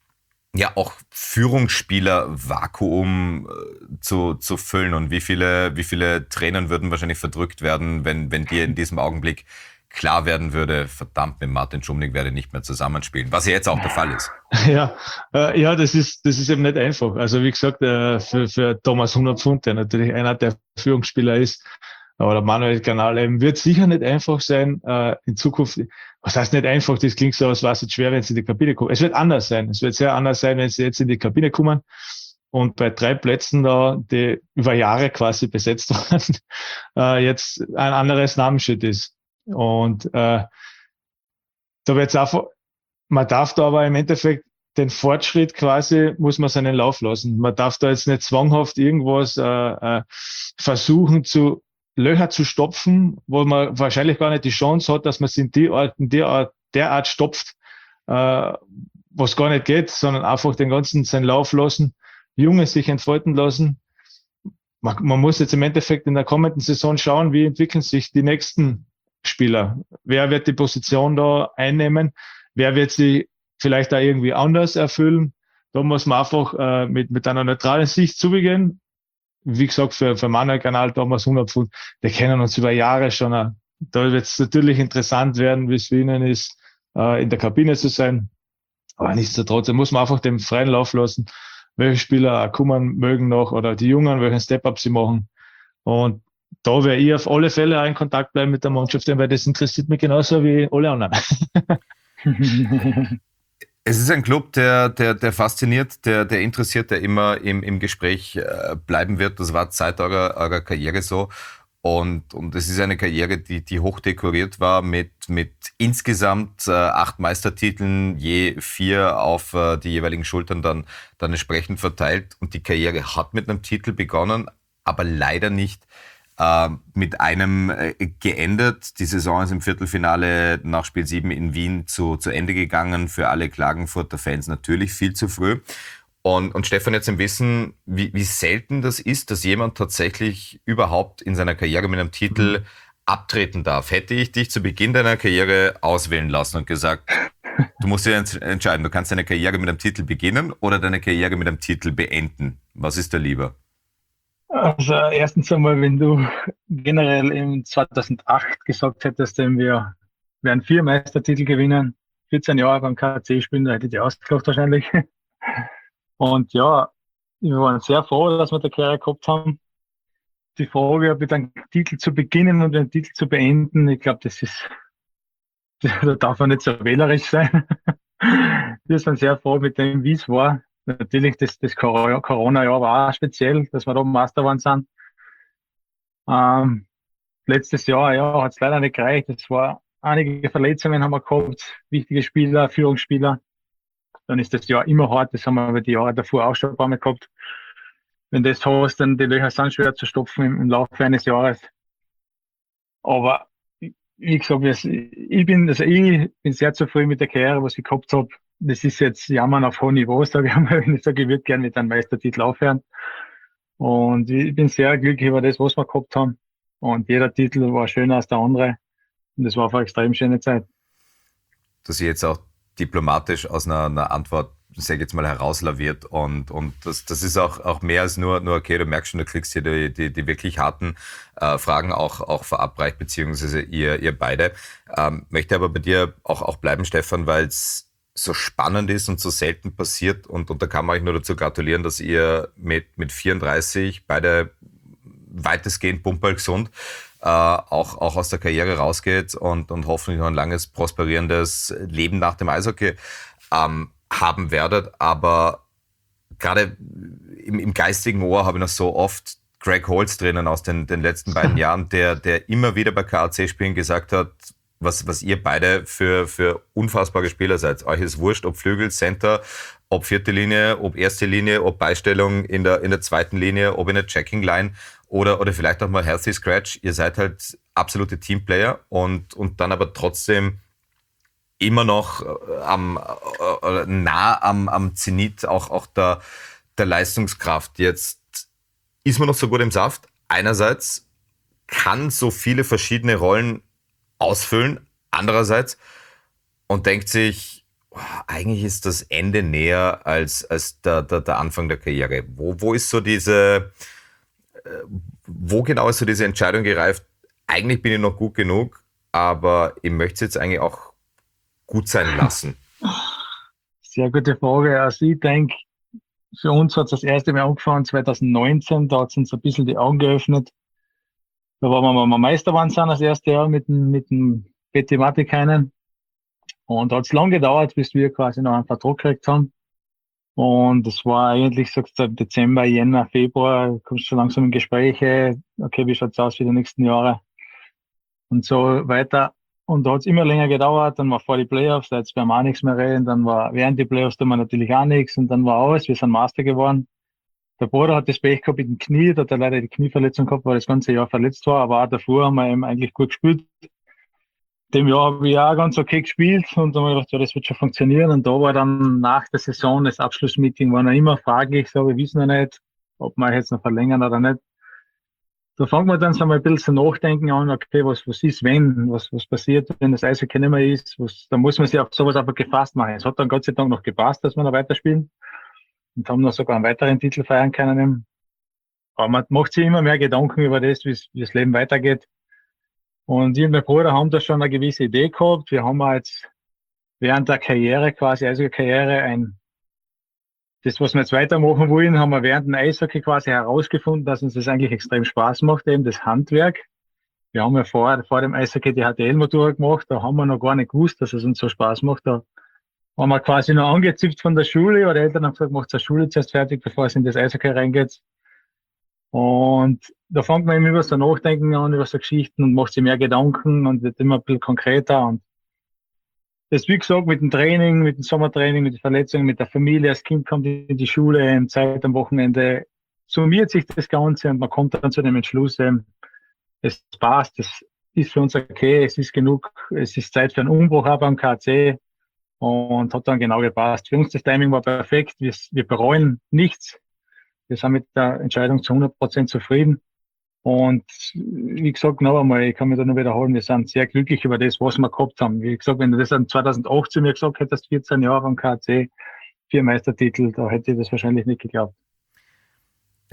ja auch Führungsspieler-Vakuum äh, zu, zu füllen und wie viele, wie viele Tränen würden wahrscheinlich verdrückt werden, wenn, wenn dir in diesem Augenblick klar werden würde, verdammt, mit Martin Schumnig werde nicht mehr zusammenspielen, was ja jetzt auch der Fall ist. Ja, äh, ja, das ist, das ist eben nicht einfach. Also wie gesagt, äh, für, für Thomas hundert Pfund, der natürlich einer der Führungsspieler ist, aber der Manuel Kanal eben, wird sicher nicht einfach sein, äh, in Zukunft. Was heißt nicht einfach? Das klingt so, als war es jetzt schwer, wenn sie in die Kabine kommen. Es wird anders sein. Es wird sehr anders sein, wenn sie jetzt in die Kabine kommen. Und bei drei Plätzen da, die über Jahre quasi besetzt waren, äh, jetzt ein anderes Namensschild ist. Und äh, da wird es einfach, man darf da aber im Endeffekt den Fortschritt quasi, muss man seinen Lauf lassen. Man darf da jetzt nicht zwanghaft irgendwas äh, äh, versuchen zu Löcher zu stopfen, wo man wahrscheinlich gar nicht die Chance hat, dass man es in die Art, in der Art, derart stopft, äh, was gar nicht geht, sondern einfach den ganzen seinen Lauf lassen, Junge sich entfalten lassen. Man, man muss jetzt im Endeffekt in der kommenden Saison schauen, wie entwickeln sich die nächsten Spieler. Wer wird die Position da einnehmen? Wer wird sie vielleicht da irgendwie anders erfüllen? Da muss man einfach äh, mit, mit einer neutralen Sicht zugehen. Wie gesagt, für, für Manuel Kanal, Thomas hundert Pfund, wir kennen uns über Jahre schon. Äh, da wird es natürlich interessant werden, wie es für ihnen ist, äh, in der Kabine zu sein. Aber nichtsdestotrotz muss man einfach den freien Lauf lassen, welche Spieler kommen mögen noch oder die Jungen, welchen Step-Up sie machen. Und da werde ich auf alle Fälle auch in Kontakt bleiben mit der Mannschaft, weil das interessiert mich genauso wie alle anderen. Es ist ein Club, der, der, der fasziniert, der, der interessiert, der immer im, im Gespräch äh, bleiben wird. Das war Zeit eurer, eurer Karriere so. Und, und es ist eine Karriere, die, die hoch dekoriert war mit, mit insgesamt äh, acht Meistertiteln, je vier auf äh, die jeweiligen Schultern dann, dann entsprechend verteilt. Und die Karriere hat mit einem Titel begonnen, aber leider nicht äh, mit einem äh, geendet. Die Saison ist im Viertelfinale nach Spiel sieben in Wien zu, zu Ende gegangen. Für alle Klagenfurter Fans natürlich viel zu früh. Und, und Stefan, jetzt im Wissen, wie, wie selten das ist, dass jemand tatsächlich überhaupt in seiner Karriere mit einem Titel mhm. abtreten darf. Hätte ich dich zu Beginn deiner Karriere auswählen lassen und gesagt, du musst dir entscheiden, du kannst deine Karriere mit einem Titel beginnen oder deine Karriere mit einem Titel beenden. Was ist dir lieber? Also erstens einmal, wenn du generell im zweitausendacht gesagt hättest, wir werden vier Meistertitel gewinnen, vierzehn Jahre beim K A C spielen, da hätte ich die ausgelacht wahrscheinlich. Und ja, wir waren sehr froh, dass wir die Karriere gehabt haben. Die Frage, mit einem Titel zu beginnen und den Titel zu beenden, ich glaube, das ist, da darf man nicht so wählerisch sein. Wir sind sehr froh mit dem, wie es war. Natürlich, das, das Corona-Jahr war auch speziell, dass wir da Meister geworden sind. Ähm, letztes Jahr, ja, hat es leider nicht gereicht. Es war einige Verletzungen haben wir gehabt, wichtige Spieler, Führungsspieler. Dann ist das Jahr immer hart, das haben wir über die Jahre davor auch schon ein paar Mal gehabt. Wenn das hast, dann die Löcher sind schwer zu stopfen im, im Laufe eines Jahres. Aber wie gesagt, ich bin, also ich bin sehr zufrieden mit der Karriere, was ich gehabt habe. Das ist jetzt Jammern auf hohem Niveau, sage ich einmal, wenn ich sage, ich würde gerne mit einem Meistertitel aufhören. Und ich bin sehr glücklich über das, was wir gehabt haben. Und jeder Titel war schöner als der andere. Und das war einfach eine extrem schöne Zeit. Dass ich jetzt auch diplomatisch aus einer, einer Antwort, sag ich jetzt mal, herauslaviert und, und das, das ist auch, auch mehr als nur, nur, okay, du merkst schon, du kriegst hier die, die, die wirklich harten äh, Fragen auch, auch verabreicht, beziehungsweise ihr, ihr beide. Ähm, möchte aber bei dir auch, auch bleiben, Stefan, weil es so spannend ist und so selten passiert und, und da kann man euch nur dazu gratulieren, dass ihr mit, mit vierunddreißig beide weitestgehend pumperlgesund äh, auch, auch aus der Karriere rausgeht und, und hoffentlich noch ein langes, prosperierendes Leben nach dem Eishockey ähm, haben werdet. Aber gerade im, im geistigen Ohr habe ich noch so oft Greg Holtz drinnen aus den, den letzten beiden Jahren, der, der immer wieder bei K A C-Spielen gesagt hat, was, was ihr beide für, für unfassbare Spieler seid. Euch ist wurscht, ob Flügel, Center, ob vierte Linie, ob erste Linie, ob Beistellung in der, in der zweiten Linie, ob in der Checking-Line oder, oder vielleicht auch mal Healthy Scratch. Ihr seid halt absolute Teamplayer und, und dann aber trotzdem immer noch am, äh, nah am, am Zenit auch, auch der, der Leistungskraft. Jetzt ist man noch so gut im Saft. Einerseits kann so viele verschiedene Rollen ausfüllen. Andererseits und denkt sich, oh, eigentlich ist das Ende näher als, als der, der, der Anfang der Karriere. Wo, wo ist so diese, wo genau ist so diese Entscheidung gereift? Eigentlich bin ich noch gut genug, aber ich möchte es jetzt eigentlich auch gut sein lassen. Sehr gute Frage. Also ich denke, für uns hat es das erste Mal angefangen zwanzig neunzehn, da hat es uns ein bisschen die Augen geöffnet. Da waren wir mal Meister geworden sind das erste Jahr mit dem, mit dem Petty Matikainen. Und da hat es lang gedauert, bis wir quasi noch einen Vertrag gekriegt haben. Und es war eigentlich, sagst du, Dezember, Jänner, Februar, kommst du langsam in Gespräche, okay, wie schaut's aus für die nächsten Jahre? Und so weiter. Und da hat's immer länger gedauert, dann war vor die Playoffs, da jetzt werden wir auch nichts mehr reden, dann war während die Playoffs tun wir natürlich auch nichts und dann war alles, wir sind Master geworden. Der Bruder hat das Pech gehabt mit dem Knie, da hat er leider die Knieverletzung gehabt, weil das ganze Jahr verletzt war, aber auch davor haben wir eben eigentlich gut gespielt. Dem Jahr habe ich auch ganz okay gespielt und dann habe ich gedacht, ja, das wird schon funktionieren. Und da war dann nach der Saison das Abschlussmeeting, war noch immer fraglich, so, wir wissen noch nicht, ob wir jetzt noch verlängern oder nicht. Da fangen wir dann so mal ein bisschen zu nachdenken an, okay, was, was ist, wenn, was, was passiert, wenn das Eishockey nicht mehr ist, was, da muss man sich auf sowas einfach gefasst machen. Es hat dann Gott sei Dank noch gepasst, dass wir noch weiterspielen und haben noch sogar einen weiteren Titel feiern können. Aber man macht sich immer mehr Gedanken über das, wie das Leben weitergeht. Und ich und mein Bruder haben da schon eine gewisse Idee gehabt. Wir haben jetzt während der Karriere, quasi Eishockey-Karriere, ein, das, was wir jetzt weitermachen wollen, haben wir während dem Eishockey quasi herausgefunden, dass uns das eigentlich extrem Spaß macht, eben das Handwerk. Wir haben ja vor, vor dem Eishockey die H T L-Motor gemacht, da haben wir noch gar nicht gewusst, dass es uns so Spaß macht. Da haben wir quasi noch angezipft von der Schule, oder die Eltern haben gesagt, macht zur Schule zuerst fertig, bevor es in das Eishockey reingeht. Und da fängt man eben über so Nachdenken an, über so Geschichten und macht sich mehr Gedanken und wird immer ein bisschen konkreter. Und das, wie gesagt, mit dem Training, mit dem Sommertraining, mit den Verletzungen, mit der Familie, das Kind kommt in die Schule, in Zeit am Wochenende, summiert sich das Ganze und man kommt dann zu dem Entschluss, es passt, es ist für uns okay, es ist genug, es ist Zeit für einen Umbruch auch beim K A C und hat dann genau gepasst. Für uns das Timing war perfekt, wir, wir bereuen nichts. Wir sind mit der Entscheidung zu hundert Prozent zufrieden. Und wie gesagt, noch einmal, ich kann mich da nur wiederholen, wir sind sehr glücklich über das, was wir gehabt haben. Wie gesagt, wenn du das dann zweitausendachtzehn mir gesagt hättest, vierzehn Jahre am K A C, vier Meistertitel, da hätte ich das wahrscheinlich nicht geglaubt.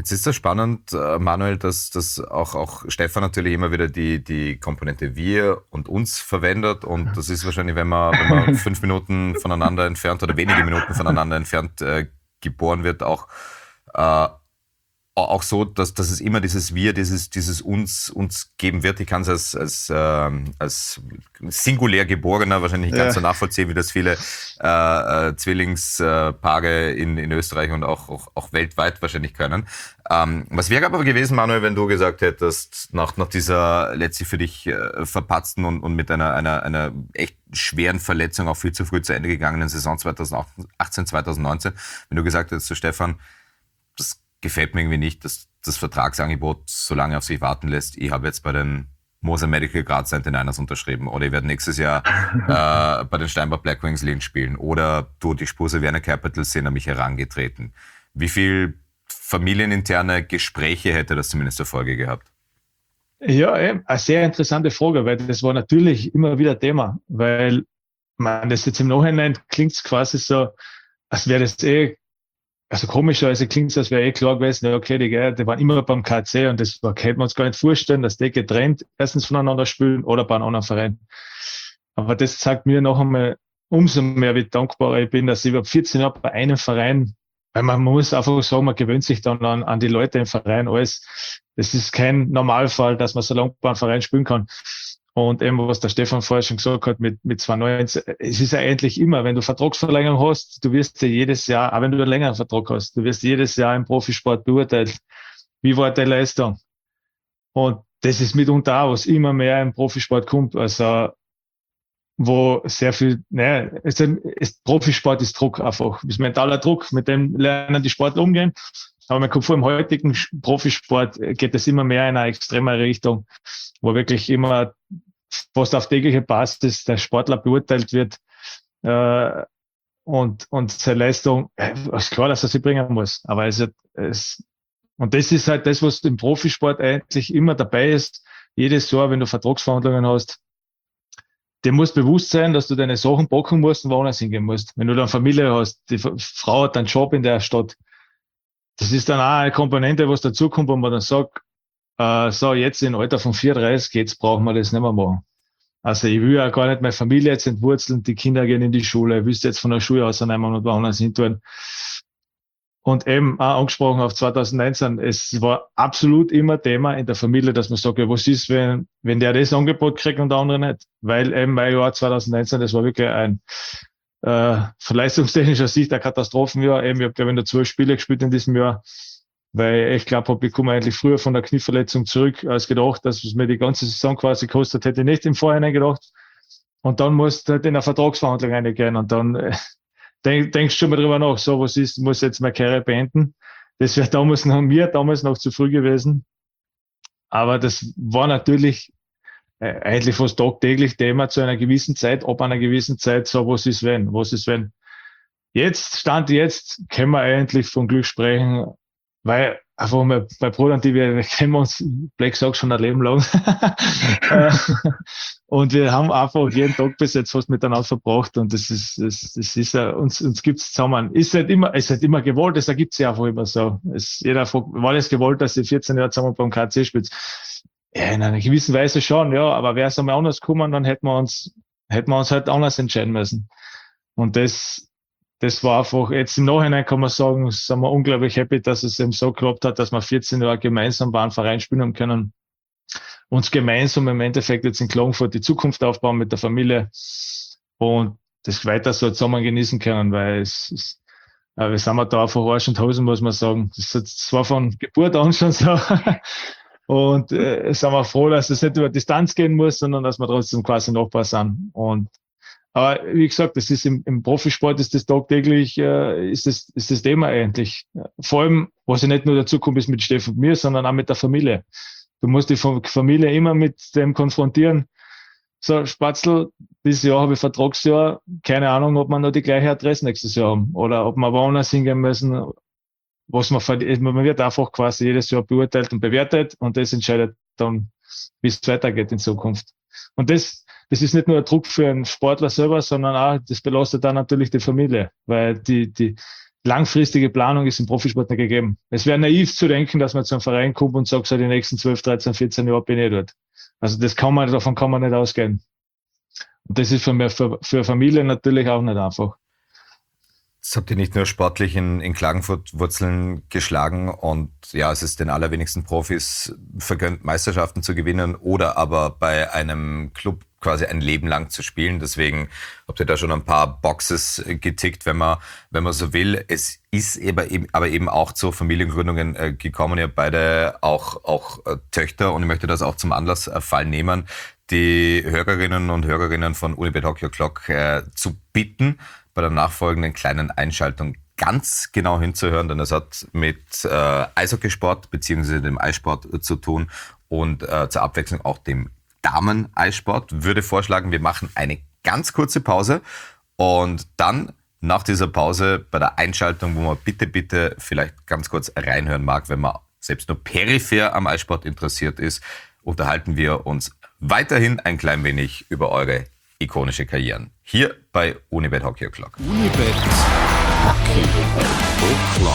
Jetzt ist das spannend, äh, Manuel, dass, dass auch, auch Stefan natürlich immer wieder die, die Komponente wir und uns verwendet. Und das ist wahrscheinlich, wenn man, wenn man fünf Minuten voneinander entfernt oder wenige Minuten voneinander entfernt äh, geboren wird, auch, äh, auch so, dass, dass es immer dieses wir, dieses, dieses uns, uns geben wird. Ich kann es als, als, ähm, als singulär Geborener wahrscheinlich nicht ja. ganz so nachvollziehen, wie das viele äh, äh, Zwillingspaare in, in Österreich und auch, auch, auch weltweit wahrscheinlich können. Ähm, was wäre aber gewesen, Manuel, wenn du gesagt hättest, nach, nach dieser letztlich für dich äh, verpatzten und, und mit einer, einer, einer echt schweren Verletzung auch viel zu früh zu Ende gegangenen Saison zwanzig achtzehn, zwanzig neunzehn, wenn du gesagt hättest zu Stefan, das gefällt mir irgendwie nicht, dass das Vertragsangebot so lange auf sich warten lässt. Ich habe jetzt bei den Moser Medical Graz neunundneunzig unterschrieben oder ich werde nächstes Jahr äh, bei den Steinbach Black Wings Linz spielen oder du, die Spurse Werner Capitals sind an mich herangetreten. Wie viel familieninterne Gespräche hätte das zumindest zur Folge gehabt? Ja, eine sehr interessante Frage, weil das war natürlich immer wieder Thema, weil man das jetzt im Nachhinein klingt es quasi so, als wäre das eh Also komischerweise klingt es, als wäre eh klar gewesen, ja, okay, die, die waren immer beim K C und das war, hätte man uns gar nicht vorstellen, dass die getrennt erstens voneinander spielen oder bei einem anderen Verein. Aber das zeigt mir noch einmal umso mehr, wie dankbar ich bin, dass ich über vierzehn Jahre bei einem Verein, weil man muss einfach sagen, man gewöhnt sich dann an, an die Leute im Verein alles. Das ist kein Normalfall, dass man so lange bei einem Verein spielen kann. Und eben, was der Stefan vorher schon gesagt hat, mit, mit zwei neunzehn, es ist ja eigentlich immer, wenn du Vertragsverlängerung hast, du wirst ja jedes Jahr, auch wenn du einen längeren Vertrag hast, du wirst jedes Jahr im Profisport beurteilt. Wie war deine Leistung? Und das ist mitunter auch, was immer mehr im Profisport kommt, also, wo sehr viel, naja, es ist, Profisport ist Druck einfach, ist mentaler Druck, mit dem lernen die Sportler umgehen. Aber man kommt vor, im heutigen Profisport geht es immer mehr in eine extremere Richtung, wo wirklich immer fast auf tägliche Basis der Sportler beurteilt wird äh, und, und seine Leistung, äh, ist klar, dass er sie bringen muss. Aber es, es, und das ist halt das, was im Profisport eigentlich immer dabei ist. Jedes Jahr, wenn du Vertragsverhandlungen hast, dir muss bewusst sein, dass du deine Sachen packen musst und woanders hingehen musst. Wenn du dann Familie hast, die Frau hat einen Job in der Stadt, das ist dann auch eine Komponente, was dazukommt, wo man dann sagt, äh, so, jetzt im Alter von vierunddreißig, jetzt brauchen wir das nicht mehr machen. Also ich will ja gar nicht meine Familie jetzt entwurzeln, die Kinder gehen in die Schule, ich will es jetzt von der Schule ausnehmen und woanders hin tun. Und eben auch angesprochen auf zwanzig neunzehn, es war absolut immer Thema in der Familie, dass man sagt, ja, was ist, wenn, wenn der das Angebot kriegt und der andere nicht? Weil eben mein Jahr zwanzig neunzehn, das war wirklich ein äh, von leistungstechnischer Sicht ein Katastrophenjahr. Eben, ich habe, glaube ich, nur zwölf Spiele gespielt in diesem Jahr, weil ich glaube, ich komme eigentlich früher von der Knieverletzung zurück, als gedacht, dass es mir die ganze Saison quasi kostet, hätte ich nicht im Vorhinein gedacht. Und dann musst du halt in eine Vertragsverhandlung reingehen und dann äh, denk, denkst du schon mal drüber nach, so, was ist, muss jetzt meine Karriere beenden. Das wäre damals noch mir, damals noch zu früh gewesen. Aber das war natürlich äh, eigentlich fast tagtäglich Thema zu einer gewissen Zeit, ab einer gewissen Zeit, so, was ist wenn, was ist wenn. Jetzt, Stand jetzt, können wir eigentlich von Glück sprechen, weil einfach mal bei Bruder und die, wir, wir kennen uns, Black sagt schon ein Leben lang. Und wir haben einfach jeden Tag bis jetzt fast miteinander verbracht und das ist, das, das ist ja, uns, uns gibt's zusammen. Ist halt immer, ist halt immer gewollt, das ergibt sich einfach immer so. Es, jeder fragt, war das gewollt, dass ihr vierzehn Jahre zusammen beim K C spielt? Ja, in einer gewissen Weise schon, ja, aber wäre es einmal anders gekommen, dann hätten wir uns, hätten wir uns halt anders entscheiden müssen. Und das, Das war einfach, jetzt im Nachhinein kann man sagen, sind wir unglaublich happy, dass es eben so geklappt hat, dass wir vierzehn Jahre gemeinsam bei einem Verein spielen haben können. Uns gemeinsam im Endeffekt jetzt in Klagenfurt die Zukunft aufbauen mit der Familie und das weiter so zusammen genießen können, weil es, es äh, wir sind wir da einfach Arsch und Hosen, muss man sagen. Das, das war von Geburt an schon so. Und äh, sind wir froh, dass es nicht über Distanz gehen muss, sondern dass wir trotzdem quasi Nachbar sind. Und aber wie gesagt, das ist im, im Profisport ist das tagtäglich, äh, ist das, ist das Thema eigentlich. Vor allem, was ja nicht nur dazu kommt, ist mit Stefan und mir, sondern auch mit der Familie. Du musst die Familie immer mit dem konfrontieren. So, Spatzl, dieses Jahr habe ich Vertragsjahr, keine Ahnung, ob wir noch die gleiche Adresse nächstes Jahr haben oder ob wir woanders hingehen müssen. Was man verdient, man wird einfach quasi jedes Jahr beurteilt und bewertet und das entscheidet dann, wie es weitergeht in Zukunft. Und das, das ist nicht nur ein Druck für einen Sportler selber, sondern auch, das belastet dann natürlich die Familie, weil die, die, langfristige Planung ist im Profisport nicht gegeben. Es wäre naiv zu denken, dass man zu einem Verein kommt und sagt, so die nächsten zwölf, dreizehn, vierzehn Jahre bin ich dort. Also das kann man, davon kann man nicht ausgehen. Und das ist für, mich, für, für Familie natürlich auch nicht einfach. Das habt ihr nicht nur sportlich in, in Klagenfurt Wurzeln geschlagen und ja, es ist den allerwenigsten Profis vergönnt, Meisterschaften zu gewinnen oder aber bei einem Club quasi ein Leben lang zu spielen. Deswegen habt ihr da schon ein paar Boxes getickt, wenn man, wenn man so will. Es ist eben, aber eben auch zu Familiengründungen gekommen. Ihr habt beide auch, auch Töchter und ich möchte das auch zum Anlassfall nehmen, die Hörerinnen und Hörerinnen von Unibet Hockey O'Clock äh, zu bitten, bei der nachfolgenden kleinen Einschaltung ganz genau hinzuhören, denn es hat mit äh, Eishockeysport bzw. dem Eissport äh, zu tun und äh, zur Abwechslung auch dem Damen-Eissport. Würde vorschlagen, wir machen eine ganz kurze Pause und dann nach dieser Pause bei der Einschaltung, wo man bitte, bitte vielleicht ganz kurz reinhören mag, wenn man selbst nur peripher am Eissport interessiert ist, unterhalten wir uns weiterhin ein klein wenig über eure ikonische Karrieren. Hier bei Unibet Hockey O'Clock. Unibet Hockey O'Clock.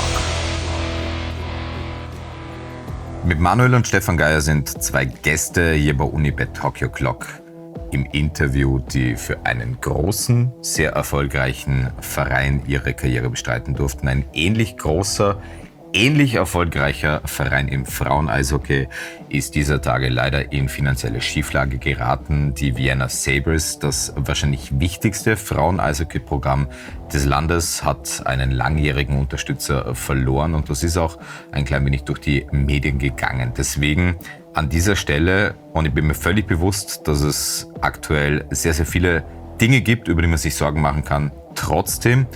Mit Manuel und Stefan Geier sind zwei Gäste hier bei Unibet Hockey O'Clock im Interview, die für einen großen, sehr erfolgreichen Verein ihre Karriere bestreiten durften. Ein ähnlich großer, ähnlich erfolgreicher Verein im Frauen-Eishockey ist dieser Tage leider in finanzielle Schieflage geraten. Die Vienna Sabres, das wahrscheinlich wichtigste Frauen-Eishockey-Programm des Landes, hat einen langjährigen Unterstützer verloren und das ist auch ein klein wenig durch die Medien gegangen. Deswegen an dieser Stelle, und ich bin mir völlig bewusst, dass es aktuell sehr, sehr viele Dinge gibt, über die man sich Sorgen machen kann, trotzdem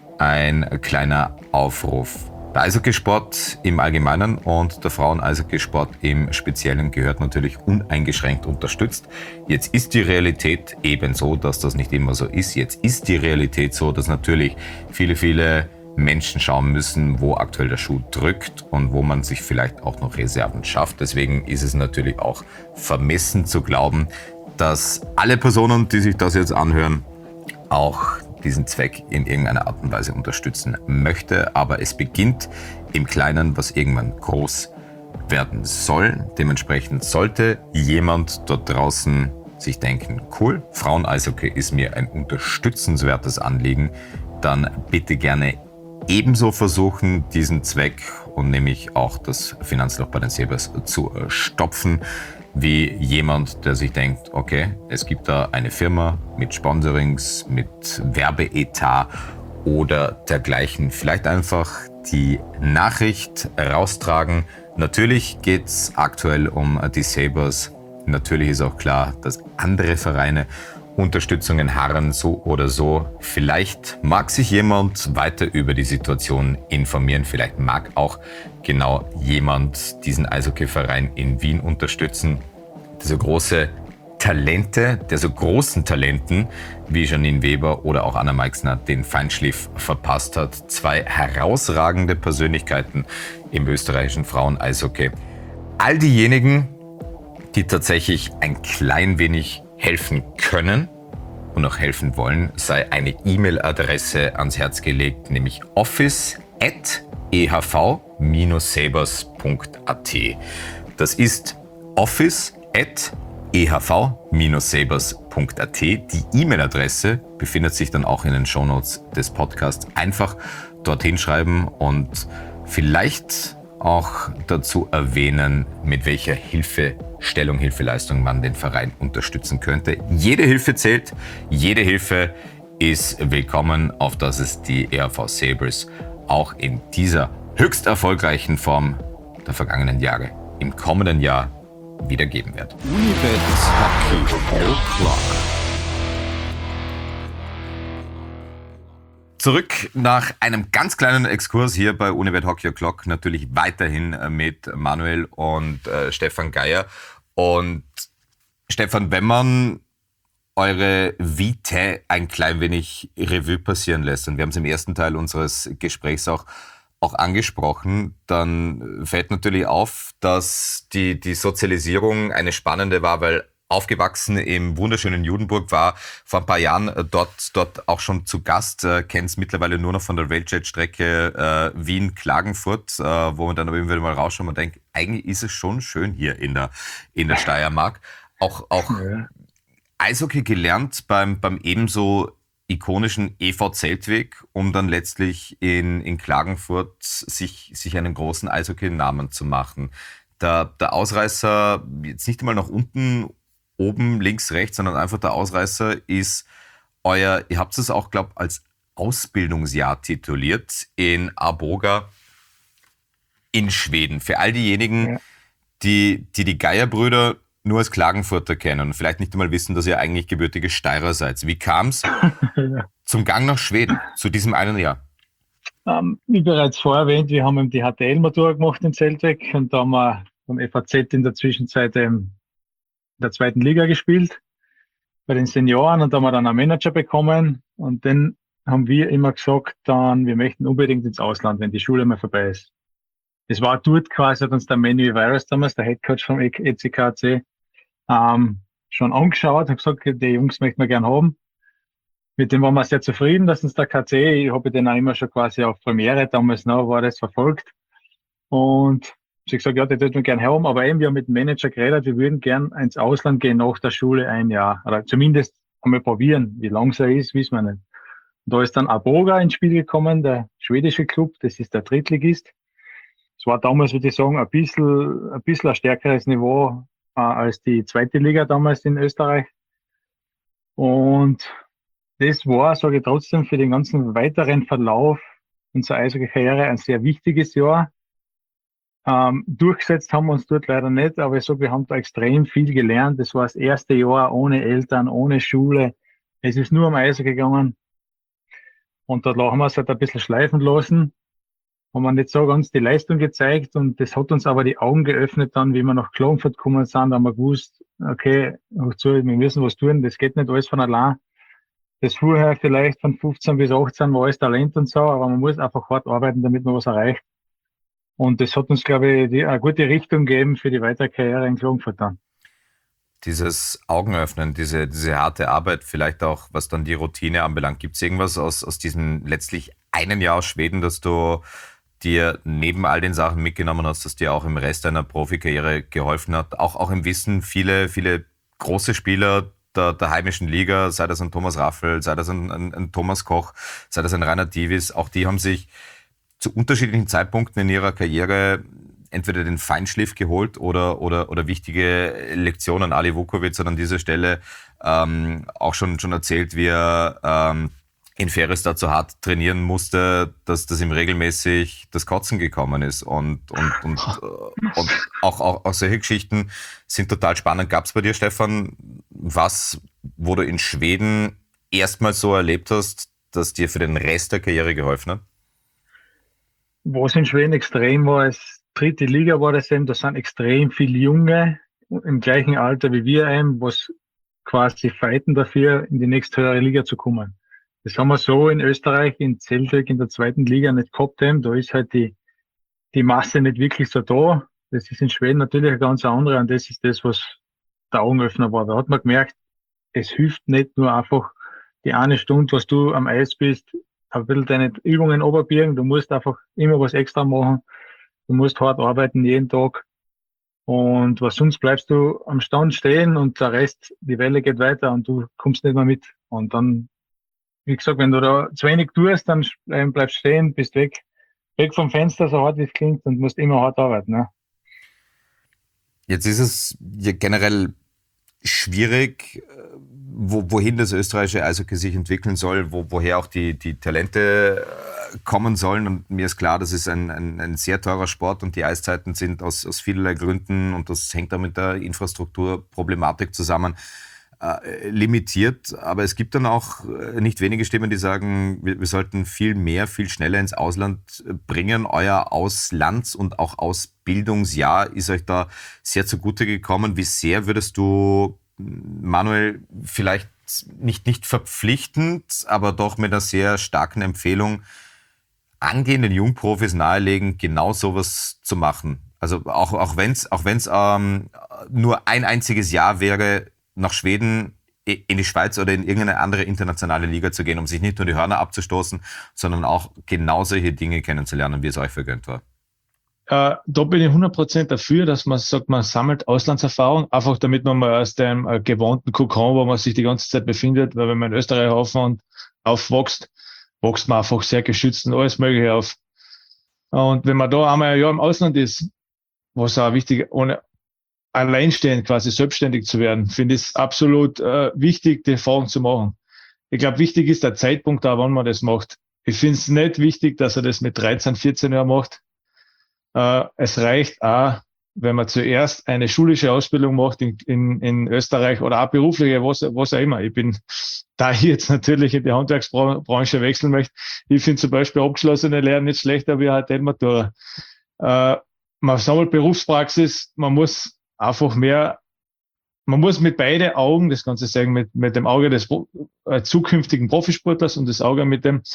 ein kleiner Aufruf. Der Eishockeysport im Allgemeinen und der Frauen-Eishockeysport im Speziellen gehört natürlich uneingeschränkt unterstützt. Jetzt ist die Realität eben so, dass das nicht immer so ist. Jetzt ist die Realität so, dass natürlich viele, viele Menschen schauen müssen, wo aktuell der Schuh drückt und wo man sich vielleicht auch noch Reserven schafft. Deswegen ist es natürlich auch vermessen zu glauben, dass alle Personen, die sich das jetzt anhören, auch diesen Zweck in irgendeiner Art und Weise unterstützen möchte. Aber es beginnt im Kleinen, was irgendwann groß werden soll. Dementsprechend sollte jemand dort draußen sich denken, cool, Frauen-Eishockey ist mir ein unterstützenswertes Anliegen, dann bitte gerne ebenso versuchen, diesen Zweck und nämlich auch das Finanzloch bei den Sabres zu stopfen, wie jemand, der sich denkt, okay, es gibt da eine Firma mit Sponsorings, mit Werbeetat oder dergleichen. Vielleicht einfach die Nachricht raustragen. Natürlich geht es aktuell um die Sabres. Natürlich ist auch klar, dass andere Vereine Unterstützungen harren, so oder so. Vielleicht mag sich jemand weiter über die Situation informieren. Vielleicht mag auch genau jemand diesen Eishockeyverein in Wien unterstützen. Diese große Talente, der so großen Talenten wie Janine Weber oder auch Anna Meixner den Feinschliff verpasst hat. Zwei herausragende Persönlichkeiten im österreichischen Frauen-Eishockey. All diejenigen, die tatsächlich ein klein wenig helfen können und auch helfen wollen, sei eine E-Mail-Adresse ans Herz gelegt, nämlich office at e h v sabres punkt a t. Das ist office at e h v sabres punkt a t. Die E-Mail-Adresse befindet sich dann auch in den Shownotes des Podcasts. Einfach dorthin schreiben und vielleicht auch dazu erwähnen, mit welcher Hilfestellung, Hilfeleistung man den Verein unterstützen könnte. Jede Hilfe zählt, jede Hilfe ist willkommen, auf dass es die E H V Sabres auch in dieser höchst erfolgreichen Form der vergangenen Jahre im kommenden Jahr wieder geben wird. Unibet Hockey O'Clock. Zurück nach einem ganz kleinen Exkurs hier bei Unibet Hockey O'Clock, natürlich weiterhin mit Manuel und äh, Stefan Geier. Und Stefan, wenn man eure Vitae ein klein wenig Revue passieren lässt, und wir haben es im ersten Teil unseres Gesprächs auch, auch angesprochen, dann fällt natürlich auf, dass die, die Sozialisierung eine spannende war, weil aufgewachsen im wunderschönen Judenburg, war vor ein paar Jahren dort, dort auch schon zu Gast, äh, kennt es mittlerweile nur noch von der Railjet-Strecke äh, Wien-Klagenfurt, äh, wo man dann aber immer mal rausschaut und denkt, eigentlich ist es schon schön hier in der, in der Steiermark. Auch, auch Ja. Eishockey gelernt beim, beim ebenso ikonischen E V Zeltweg, um dann letztlich in, in Klagenfurt sich, sich einen großen Eishockey-Namen zu machen. Der, der Ausreißer, jetzt nicht einmal nach unten, oben, links, rechts, sondern einfach der Ausreißer ist euer, ihr habt es auch, glaube ich, als Ausbildungsjahr tituliert in Arboga in Schweden. Für all diejenigen, Ja. die die, die Geierbrüder nur als Klagenfurter kennen und vielleicht nicht einmal wissen, dass ihr eigentlich gebürtige Steirer seid. Wie kam es Ja. zum Gang nach Schweden, zu diesem einen Jahr? Ähm, wie bereits vorher erwähnt, wir haben eben die H T L-Matura gemacht in Zeltweg und da haben wir vom F A Z in der Zwischenzeit ähm, in der zweiten Liga gespielt, bei den Senioren, und da haben wir dann einen Manager bekommen und dann haben wir immer gesagt, dann wir möchten unbedingt ins Ausland, wenn die Schule mal vorbei ist. Das war dort quasi, hat uns der Manuel Virus damals, der Headcoach vom E C K A C, ähm, schon angeschaut, hat gesagt, die Jungs möchten wir gern haben. Mit dem waren wir sehr zufrieden, dass uns der K C, ich habe den auch immer schon quasi auf Premiere, damals noch war das verfolgt. Und sie gesagt, ja, die würden wir gern haben, aber eben, wir haben mit dem Manager geredet, wir würden gern ins Ausland gehen nach der Schule ein Jahr. Oder zumindest einmal probieren, wie lang es ist, wissen wir nicht. Und da ist dann Arboga ins Spiel gekommen, der schwedische Club, das ist der Drittligist. Es war damals, würde ich sagen, ein bisschen, ein bisschen ein stärkeres Niveau äh, als die zweite Liga damals in Österreich. Und das war, sage ich trotzdem, für den ganzen weiteren Verlauf unserer Eishockey-Karriere ein sehr wichtiges Jahr. Ähm, durchgesetzt haben wir uns dort leider nicht, aber ich sage, wir haben da extrem viel gelernt. Das war das erste Jahr ohne Eltern, ohne Schule. Es ist nur um Eishockey gegangen. Und da haben wir es halt ein bisschen schleifen lassen. Haben wir nicht so ganz die Leistung gezeigt und das hat uns aber die Augen geöffnet dann, wie wir nach Klagenfurt gekommen sind, da haben wir gewusst, okay, wir müssen was tun, das geht nicht alles von allein. Das vorher vielleicht von fünfzehn bis achtzehn war alles Talent und so, aber man muss einfach hart arbeiten, damit man was erreicht. Und das hat uns, glaube ich, die, eine gute Richtung gegeben für die weitere Karriere in Klagenfurt dann. Dieses Augenöffnen, diese, diese harte Arbeit, vielleicht auch, was dann die Routine anbelangt. Gibt es irgendwas aus, aus diesem letztlich einen Jahr aus Schweden, dass du dir neben all den Sachen mitgenommen hast, dass dir auch im Rest deiner Profikarriere geholfen hat? Auch, auch im Wissen, viele, viele große Spieler der, der heimischen Liga, sei das ein Thomas Raffel, sei das ein, ein, ein Thomas Koch, sei das ein Rainer Divis, auch die haben sich zu unterschiedlichen Zeitpunkten in ihrer Karriere entweder den Feinschliff geholt oder, oder, oder wichtige Lektionen. Ali Vukovic hat an dieser Stelle ähm, auch schon, schon erzählt, wie er ähm, in Ferestad so hart trainieren musste, dass das ihm regelmäßig das Kotzen gekommen ist. Und, und, und, äh, und auch, auch, auch solche Geschichten sind total spannend. Gab es bei dir, Stefan, was, wo du in Schweden erstmals so erlebt hast, dass dir für den Rest der Karriere geholfen hat? Was in Schweden extrem war, ist dritte Liga war das eben, da sind extrem viele Junge im gleichen Alter wie wir eben, was quasi fighten dafür, in die nächste höhere Liga zu kommen. Das haben wir so in Österreich, in Zeltweg, in der zweiten Liga nicht gehabt eben. Da ist halt die, die Masse nicht wirklich so da. Das ist in Schweden natürlich eine ganz andere und das ist das, was der Augenöffner war. Da hat man gemerkt, es hilft nicht nur einfach die eine Stunde, was du am Eis bist, ein bisschen deine Übungen oberbirgen. Du musst einfach immer was extra machen. Du musst hart arbeiten jeden Tag. Und was sonst bleibst du am Stand stehen und der Rest, die Welle geht weiter und du kommst nicht mehr mit. Und dann, wie gesagt, wenn du da zu wenig tust, dann bleibst stehen, bist weg, weg vom Fenster, so hart wie es klingt, und musst immer hart arbeiten. Ne? Jetzt ist es ja generell schwierig, wo, wohin das österreichische Eishockey sich entwickeln soll, wo, woher auch die, die Talente kommen sollen. Und mir ist klar, das ist ein, ein, ein sehr teurer Sport und die Eiszeiten sind aus, aus vielerlei Gründen, und das hängt da mit der Infrastrukturproblematik zusammen, äh, limitiert. Aber es gibt dann auch nicht wenige Stimmen, die sagen, wir, wir sollten viel mehr, viel schneller ins Ausland bringen. Euer Auslands- und auch Ausbildungsjahr ist euch da sehr zugute gekommen. Wie sehr würdest du, Manuel, vielleicht nicht, nicht verpflichtend, aber doch mit einer sehr starken Empfehlung angehenden Jungprofis nahelegen, genau sowas zu machen? Also auch, auch wenn es auch wenn's, ähm, nur ein einziges Jahr wäre, nach Schweden, in die Schweiz oder in irgendeine andere internationale Liga zu gehen, um sich nicht nur die Hörner abzustoßen, sondern auch genau solche Dinge kennenzulernen, wie es euch vergönnt war? Äh, da bin ich hundert Prozent dafür, dass man sagt, man sammelt Auslandserfahrung, einfach damit man mal aus dem äh, gewohnten Kokon, wo man sich die ganze Zeit befindet, weil wenn man in Österreich aufwand, aufwächst, wächst man einfach sehr geschützt und alles Mögliche auf. Und wenn man da einmal ein Jahr im Ausland ist, was auch wichtig, ohne alleinstehend quasi selbstständig zu werden, finde ich es absolut äh, wichtig, die Erfahrung zu machen. Ich glaube, wichtig ist der Zeitpunkt da, wann man das macht. Ich finde es nicht wichtig, dass er das mit dreizehn, vierzehn Jahren macht. Äh, es reicht auch, wenn man zuerst eine schulische Ausbildung macht in, in, in Österreich oder auch berufliche, was, was auch immer. Ich bin, da ich jetzt natürlich in die Handwerksbranche wechseln möchte, ich finde zum Beispiel abgeschlossene Lehren nicht schlechter wie halt Matura. Äh, man sammelt Berufspraxis, man muss einfach mehr, man muss mit beide Augen, das Ganze sagen, mit, mit dem Auge des äh, zukünftigen Profisportlers und das Auge mit dem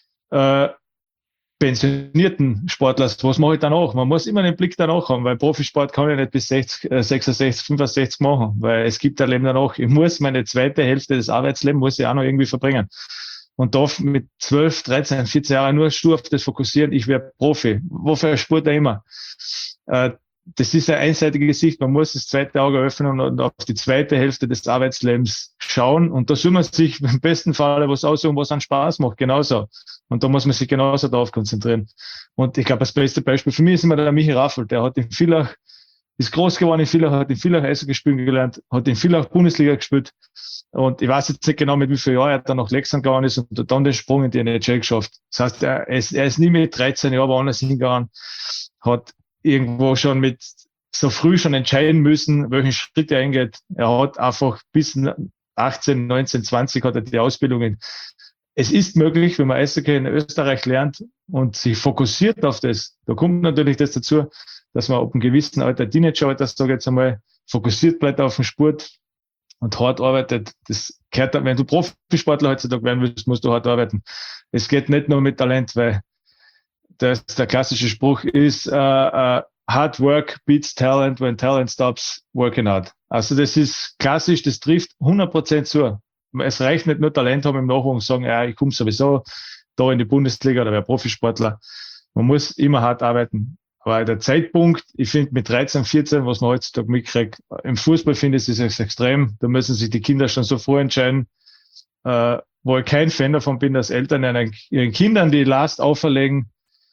äh, pensionierten Sportlers, was mache ich danach? Man muss immer einen Blick danach haben, weil Profisport kann ich nicht bis sechzig, sechsundsechzig, fünfundsechzig machen, weil es gibt ein Leben danach. Ich muss meine zweite Hälfte des Arbeitslebens muss ich auch noch irgendwie verbringen. Und da mit zwölf, dreizehn, vierzehn Jahren nur stur auf das fokussieren, ich werde Profi. Wofür ein Sport auch immer. Äh, das ist eine einseitige Sicht. Man muss das zweite Auge öffnen und auf die zweite Hälfte des Arbeitslebens schauen. Und da soll man sich im besten Fall was aussuchen, was einen Spaß macht. Genauso. Und da muss man sich genauso darauf konzentrieren. Und ich glaube, das beste Beispiel für mich ist immer der Michi Raffel. Der hat in Villach, ist groß geworden in Villach, hat in Villach Eishockey spielen gelernt, hat in Villach Bundesliga gespielt. Und ich weiß jetzt nicht genau, mit wie vielen Jahren er dann nach Lexan gegangen ist und dann den Sprung in die N H L geschafft. Das heißt, er ist, er ist nie mit dreizehn Jahren woanders hingegangen, hat irgendwo schon mit so früh schon entscheiden müssen, welchen Schritt er eingeht. Er hat einfach bis achtzehn, neunzehn, zwanzig hat er die Ausbildungen. Es ist möglich, wenn man Eishockey in Österreich lernt und sich fokussiert auf das. Da kommt natürlich das dazu, dass man ab einem gewissen Alter, Teenageralter, sage ich jetzt einmal, fokussiert bleibt auf den Sport und hart arbeitet. Das gehört, wenn du Profisportler heutzutage werden willst, musst du hart arbeiten. Es geht nicht nur mit Talent, weil das, der klassische Spruch ist, uh, uh, hard work beats talent when talent stops working hard. Also das ist klassisch, das trifft hundert Prozent zu. Es reicht nicht nur Talent haben im Nachwuchs und sagen, ja, ich komme sowieso da in die Bundesliga oder wäre Profisportler. Man muss immer hart arbeiten. Aber der Zeitpunkt, ich finde mit dreizehn, vierzehn, was man heutzutage mitkriegt, im Fußball finde ich, ist es extrem. Da müssen sich die Kinder schon so vorentscheiden, äh, wo ich kein Fan davon bin, dass Eltern ihren, ihren Kindern die Last auferlegen.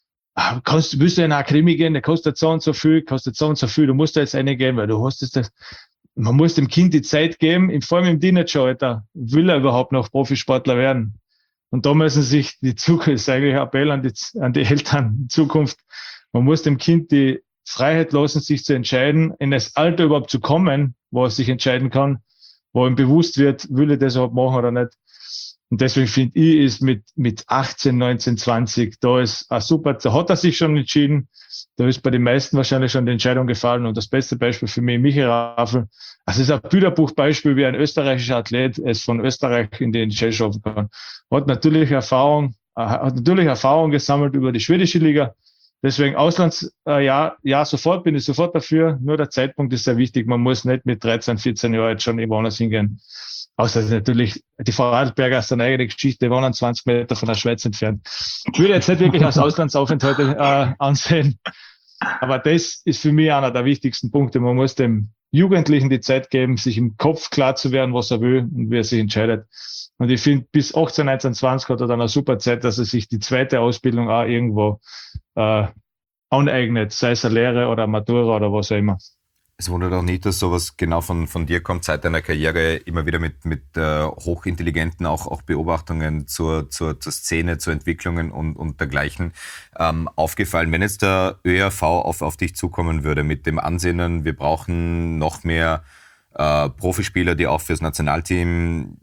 Ah, kannst, willst du in eine Akademie gehen, der kostet so und so viel, kostet so und so viel, du musst da jetzt eine gehen, weil du hast das, man muss dem Kind die Zeit geben, vor allem im Teenageralter, will er überhaupt noch Profisportler werden? Und da müssen sich die Zukunft, ist eigentlich ein Appell an die, an die Eltern in Zukunft, man muss dem Kind die Freiheit lassen, sich zu entscheiden, in das Alter überhaupt zu kommen, wo er sich entscheiden kann, wo ihm bewusst wird, will er das überhaupt machen oder nicht. Und deswegen finde ich, ist mit, mit achtzehn, neunzehn, zwanzig, da ist ein super, da hat er sich schon entschieden. Da ist bei den meisten wahrscheinlich schon die Entscheidung gefallen. Und das beste Beispiel für mich, Michi Raffel. Also es ist ein Bilderbuchbeispiel, wie ein österreichischer Athlet es von Österreich in die N H L schaffen kann. Hat natürlich Erfahrung, hat natürlich Erfahrung gesammelt über die schwedische Liga. Deswegen Auslands, äh, ja, ja, sofort bin ich sofort dafür. Nur der Zeitpunkt ist sehr wichtig. Man muss nicht mit dreizehn, vierzehn Jahren jetzt schon irgendwo anders hingehen. Außer natürlich, die Vorarlberger ist eine eigene Geschichte, die waren zwanzig Meter von der Schweiz entfernt. Ich würde jetzt nicht wirklich als Auslandsaufenthalt äh, ansehen, aber das ist für mich einer der wichtigsten Punkte. Man muss dem Jugendlichen die Zeit geben, sich im Kopf klar zu werden, was er will und wie er sich entscheidet. Und ich finde, bis achtzehn, neunzehn, zwanzig hat er dann eine super Zeit, dass er sich die zweite Ausbildung auch irgendwo äh, aneignet, sei es eine Lehre oder eine Matura oder was auch immer. Es wundert auch nicht, dass sowas genau von, von dir kommt, seit deiner Karriere immer wieder mit, mit äh, hochintelligenten auch, auch Beobachtungen zur, zur, zur Szene, zu Entwicklungen und, und dergleichen ähm, aufgefallen. Wenn jetzt der Ö E H V auf, auf dich zukommen würde mit dem Ansinnen, wir brauchen noch mehr äh, Profispieler, die auch fürs Nationalteam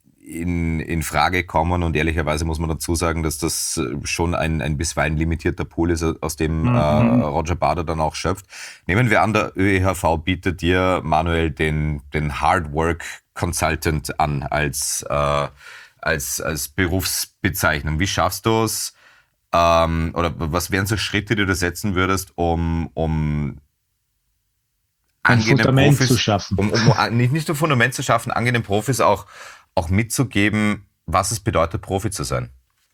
in, in Frage kommen, und ehrlicherweise muss man dazu sagen, dass das schon ein, ein bisweilen limitierter Pool ist, aus dem mhm. äh, Roger Bader dann auch schöpft. Nehmen wir an, der Ö E H V bietet dir, Manuel, den, den Hard Work Consultant an als, äh, als, als Berufsbezeichnung. Wie schaffst du es, ähm, oder was wären so Schritte, die du setzen würdest, um, um angehenden Fundament Profis, zu schaffen. um, um nicht, nicht nur Fundament zu schaffen, angehenden Profis auch, auch mitzugeben, was es bedeutet, Profi zu sein?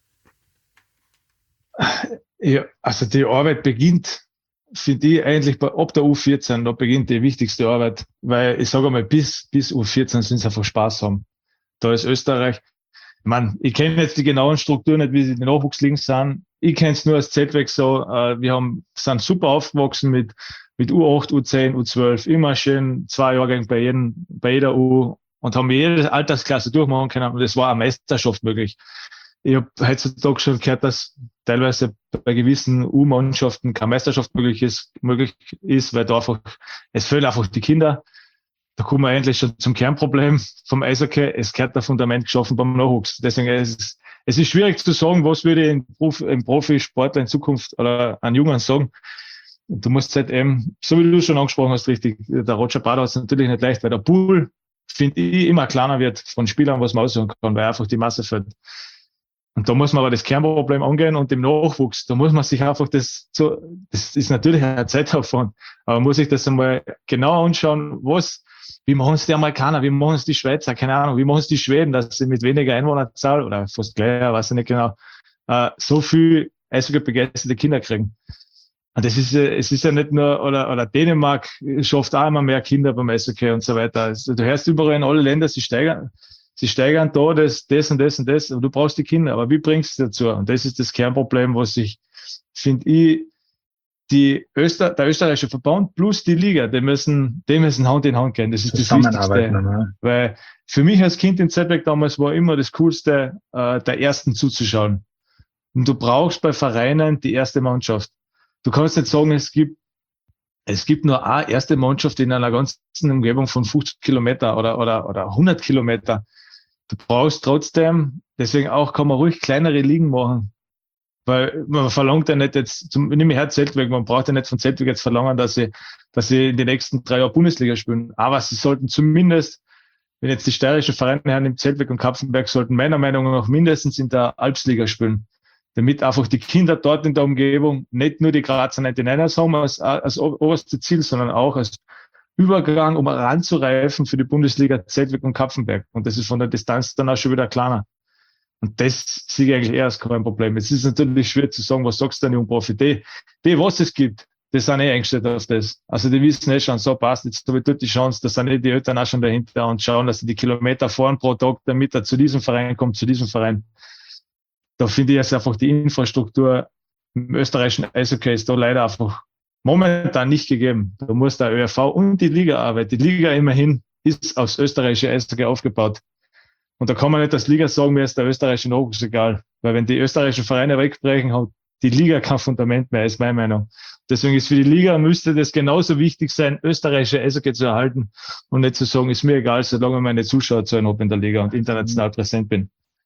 Ja, also die Arbeit beginnt, finde ich, eigentlich bei, ab der U vierzehn, da beginnt die wichtigste Arbeit, weil ich sage mal, bis, bis U vierzehn sind es einfach Spaß haben. Da ist Österreich, ich meine, ich kenne jetzt die genauen Strukturen nicht, wie sie die Nachwuchsligen sind. Ich kenne es nur als Z-Weg so, äh, wir haben, sind super aufgewachsen mit, mit U acht, U zehn, U zwölf, immer schön zwei Jahrgänge bei jedem, bei jeder U und haben jede Altersklasse durchmachen können und es war eine Meisterschaft möglich. Ich habe heutzutage schon gehört, dass teilweise bei gewissen U-Mannschaften keine Meisterschaft möglich ist, möglich ist, weil da einfach, es fehlen einfach die Kinder. Da kommen wir eigentlich schon zum Kernproblem vom Eishockey. Es gehört ein Fundament geschaffen beim Nachwuchs. Deswegen ist es, es ist schwierig zu sagen, was würde ein Profi, ein Profisportler in Zukunft oder an Jungen sagen. Du musst halt eben, so wie du schon angesprochen hast, richtig, der Roger Bader hat es natürlich nicht leicht, weil der Pool, finde ich, immer kleiner wird von Spielern, was man aussuchen kann, weil einfach die Masse fällt. Und da muss man aber das Kernproblem angehen und im Nachwuchs, da muss man sich einfach das so, das ist natürlich ein Zeitaufwand, aber man muss sich das einmal genau anschauen, was, wie machen es die Amerikaner, wie machen es die Schweizer, keine Ahnung, wie machen es die Schweden, dass sie mit weniger Einwohnerzahl oder fast gleich, weiß ich nicht genau, äh, so viel Eishockey begeisterte Kinder kriegen. Und das ist ja, es ist ja nicht nur, oder, oder Dänemark schafft auch immer mehr Kinder beim Eishockey und so weiter. Also, du hörst überall in alle Länder, sie steigern, Sie steigern da das, das und das und das, und du brauchst die Kinder, aber wie bringst du dazu? Und das ist das Kernproblem, was ich, finde ich, die Öster, der österreichische Verband plus die Liga, die müssen, die müssen Hand in Hand gehen. Das ist das Wichtigste. Ja. Weil für mich als Kind in Z-Weg damals war immer das Coolste, äh, der Ersten zuzuschauen. Und du brauchst bei Vereinen die erste Mannschaft. Du kannst nicht sagen, es gibt Es gibt nur eine erste Mannschaft in einer ganzen Umgebung von fünfzig Kilometer oder, oder, oder hundert Kilometer. Du brauchst trotzdem, deswegen auch kann man ruhig kleinere Ligen machen. Weil man verlangt ja nicht jetzt, zum, nimm ich her Zeltweg, man braucht ja nicht von Zeltweg jetzt verlangen, dass sie, dass sie in den nächsten drei Jahren Bundesliga spielen. Aber sie sollten zumindest, wenn jetzt die steirische Vereine hernimmt, Zeltweg und Kapfenberg, sollten meiner Meinung nach mindestens in der Alpsliga spielen. Damit einfach die Kinder dort in der Umgebung nicht nur die Grazer neunundneunzig haben als, als oberste Ziel, sondern auch als Übergang, um heranzureifen für die Bundesliga Zeltweg und Kapfenberg. Und das ist von der Distanz dann auch schon wieder kleiner. Und das sehe ich eigentlich eher als kein Problem. Es ist natürlich schwer zu sagen, was sagst du denn, Jungprofi? Die, die, was es gibt, die sind eh eingestellt auf das. Also die wissen eh schon, so passt, jetzt habe ich dort die Chance, da sind eh die Eltern auch schon dahinter und schauen, dass sie die Kilometer fahren pro Tag, damit er zu diesem Verein kommt, zu diesem Verein. Da finde ich jetzt einfach die Infrastruktur im österreichischen Eishockey ist da leider einfach momentan nicht gegeben. Da muss der ÖRV und die Liga arbeiten. Die Liga immerhin ist aufs österreichische Eishockey aufgebaut. Und da kann man nicht als Liga sagen, mir ist der österreichische Nachwuchs egal. Weil wenn die österreichischen Vereine wegbrechen, hat die Liga kein Fundament mehr, ist meine Meinung. Deswegen ist für die Liga, müsste das genauso wichtig sein, österreichische Eishockey zu erhalten und nicht zu sagen, ist mir egal, solange ich meine Zuschauerzahlen habe in der Liga und international präsent bin.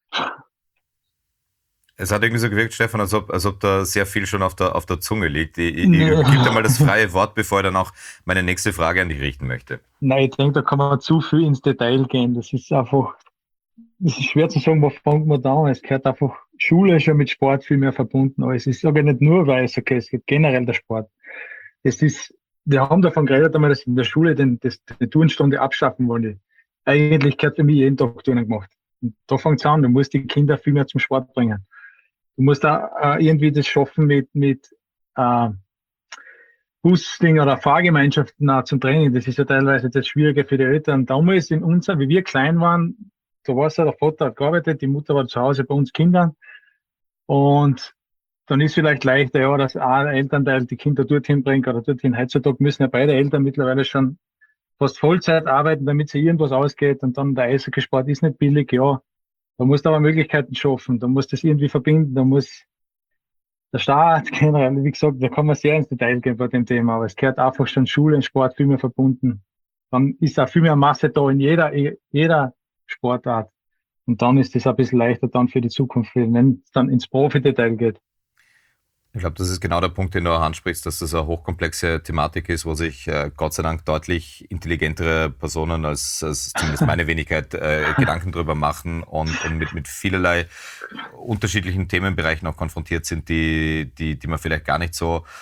Es hat irgendwie so gewirkt, Stefan, als ob, als ob da sehr viel schon auf der, auf der Zunge liegt. Ich, ich, ich gebe dir mal das freie Wort, bevor ich dann auch meine nächste Frage an dich richten möchte. Nein, ich denke, da kann man zu viel ins Detail gehen. Das ist einfach, es ist schwer zu sagen, wo fängt man da an. Es gehört einfach, Schule schon mit Sport viel mehr verbunden. Aber es ist aber nicht nur Eishockey, es geht generell der Sport. Es ist, wir haben davon geredet, einmal, dass in der Schule den, das, die Turnstunde abschaffen wollen. Eigentlich gehört für mich jeden Tag Turnen gemacht. Und da fängt es an, du musst die Kinder viel mehr zum Sport bringen. Du musst da äh, irgendwie das schaffen mit, mit äh, Busding oder Fahrgemeinschaften auch zum Training. Das ist ja teilweise das Schwierige für die Eltern. Damals in unser, wie wir klein waren, da war es ja, der Vater hat gearbeitet, die Mutter war zu Hause bei uns Kindern. Und dann ist vielleicht leichter, ja, dass ein Elternteil die Kinder dorthin bringt oder dorthin. Heutzutage müssen ja beide Eltern mittlerweile schon fast Vollzeit arbeiten, damit sie irgendwas ausgeht. Und dann der Eishockeysport ist nicht billig, ja. Da musst du aber Möglichkeiten schaffen, da musst du das irgendwie verbinden, da muss der Staat generell, wie gesagt, da kann man sehr ins Detail gehen bei dem Thema, aber es gehört einfach schon Schule und Sport viel mehr verbunden. Dann ist auch viel mehr Masse da in jeder, jeder Sportart. Und dann ist es ein bisschen leichter dann für die Zukunft, wenn es dann ins Profi-Detail geht. Ich glaube, das ist genau der Punkt, den du auch ansprichst, dass das eine hochkomplexe Thematik ist, wo sich äh, Gott sei Dank deutlich intelligentere Personen als, als zumindest meine Wenigkeit äh, Gedanken drüber machen und, und mit, mit vielerlei unterschiedlichen Themenbereichen auch konfrontiert sind, die, die, die man vielleicht gar nicht so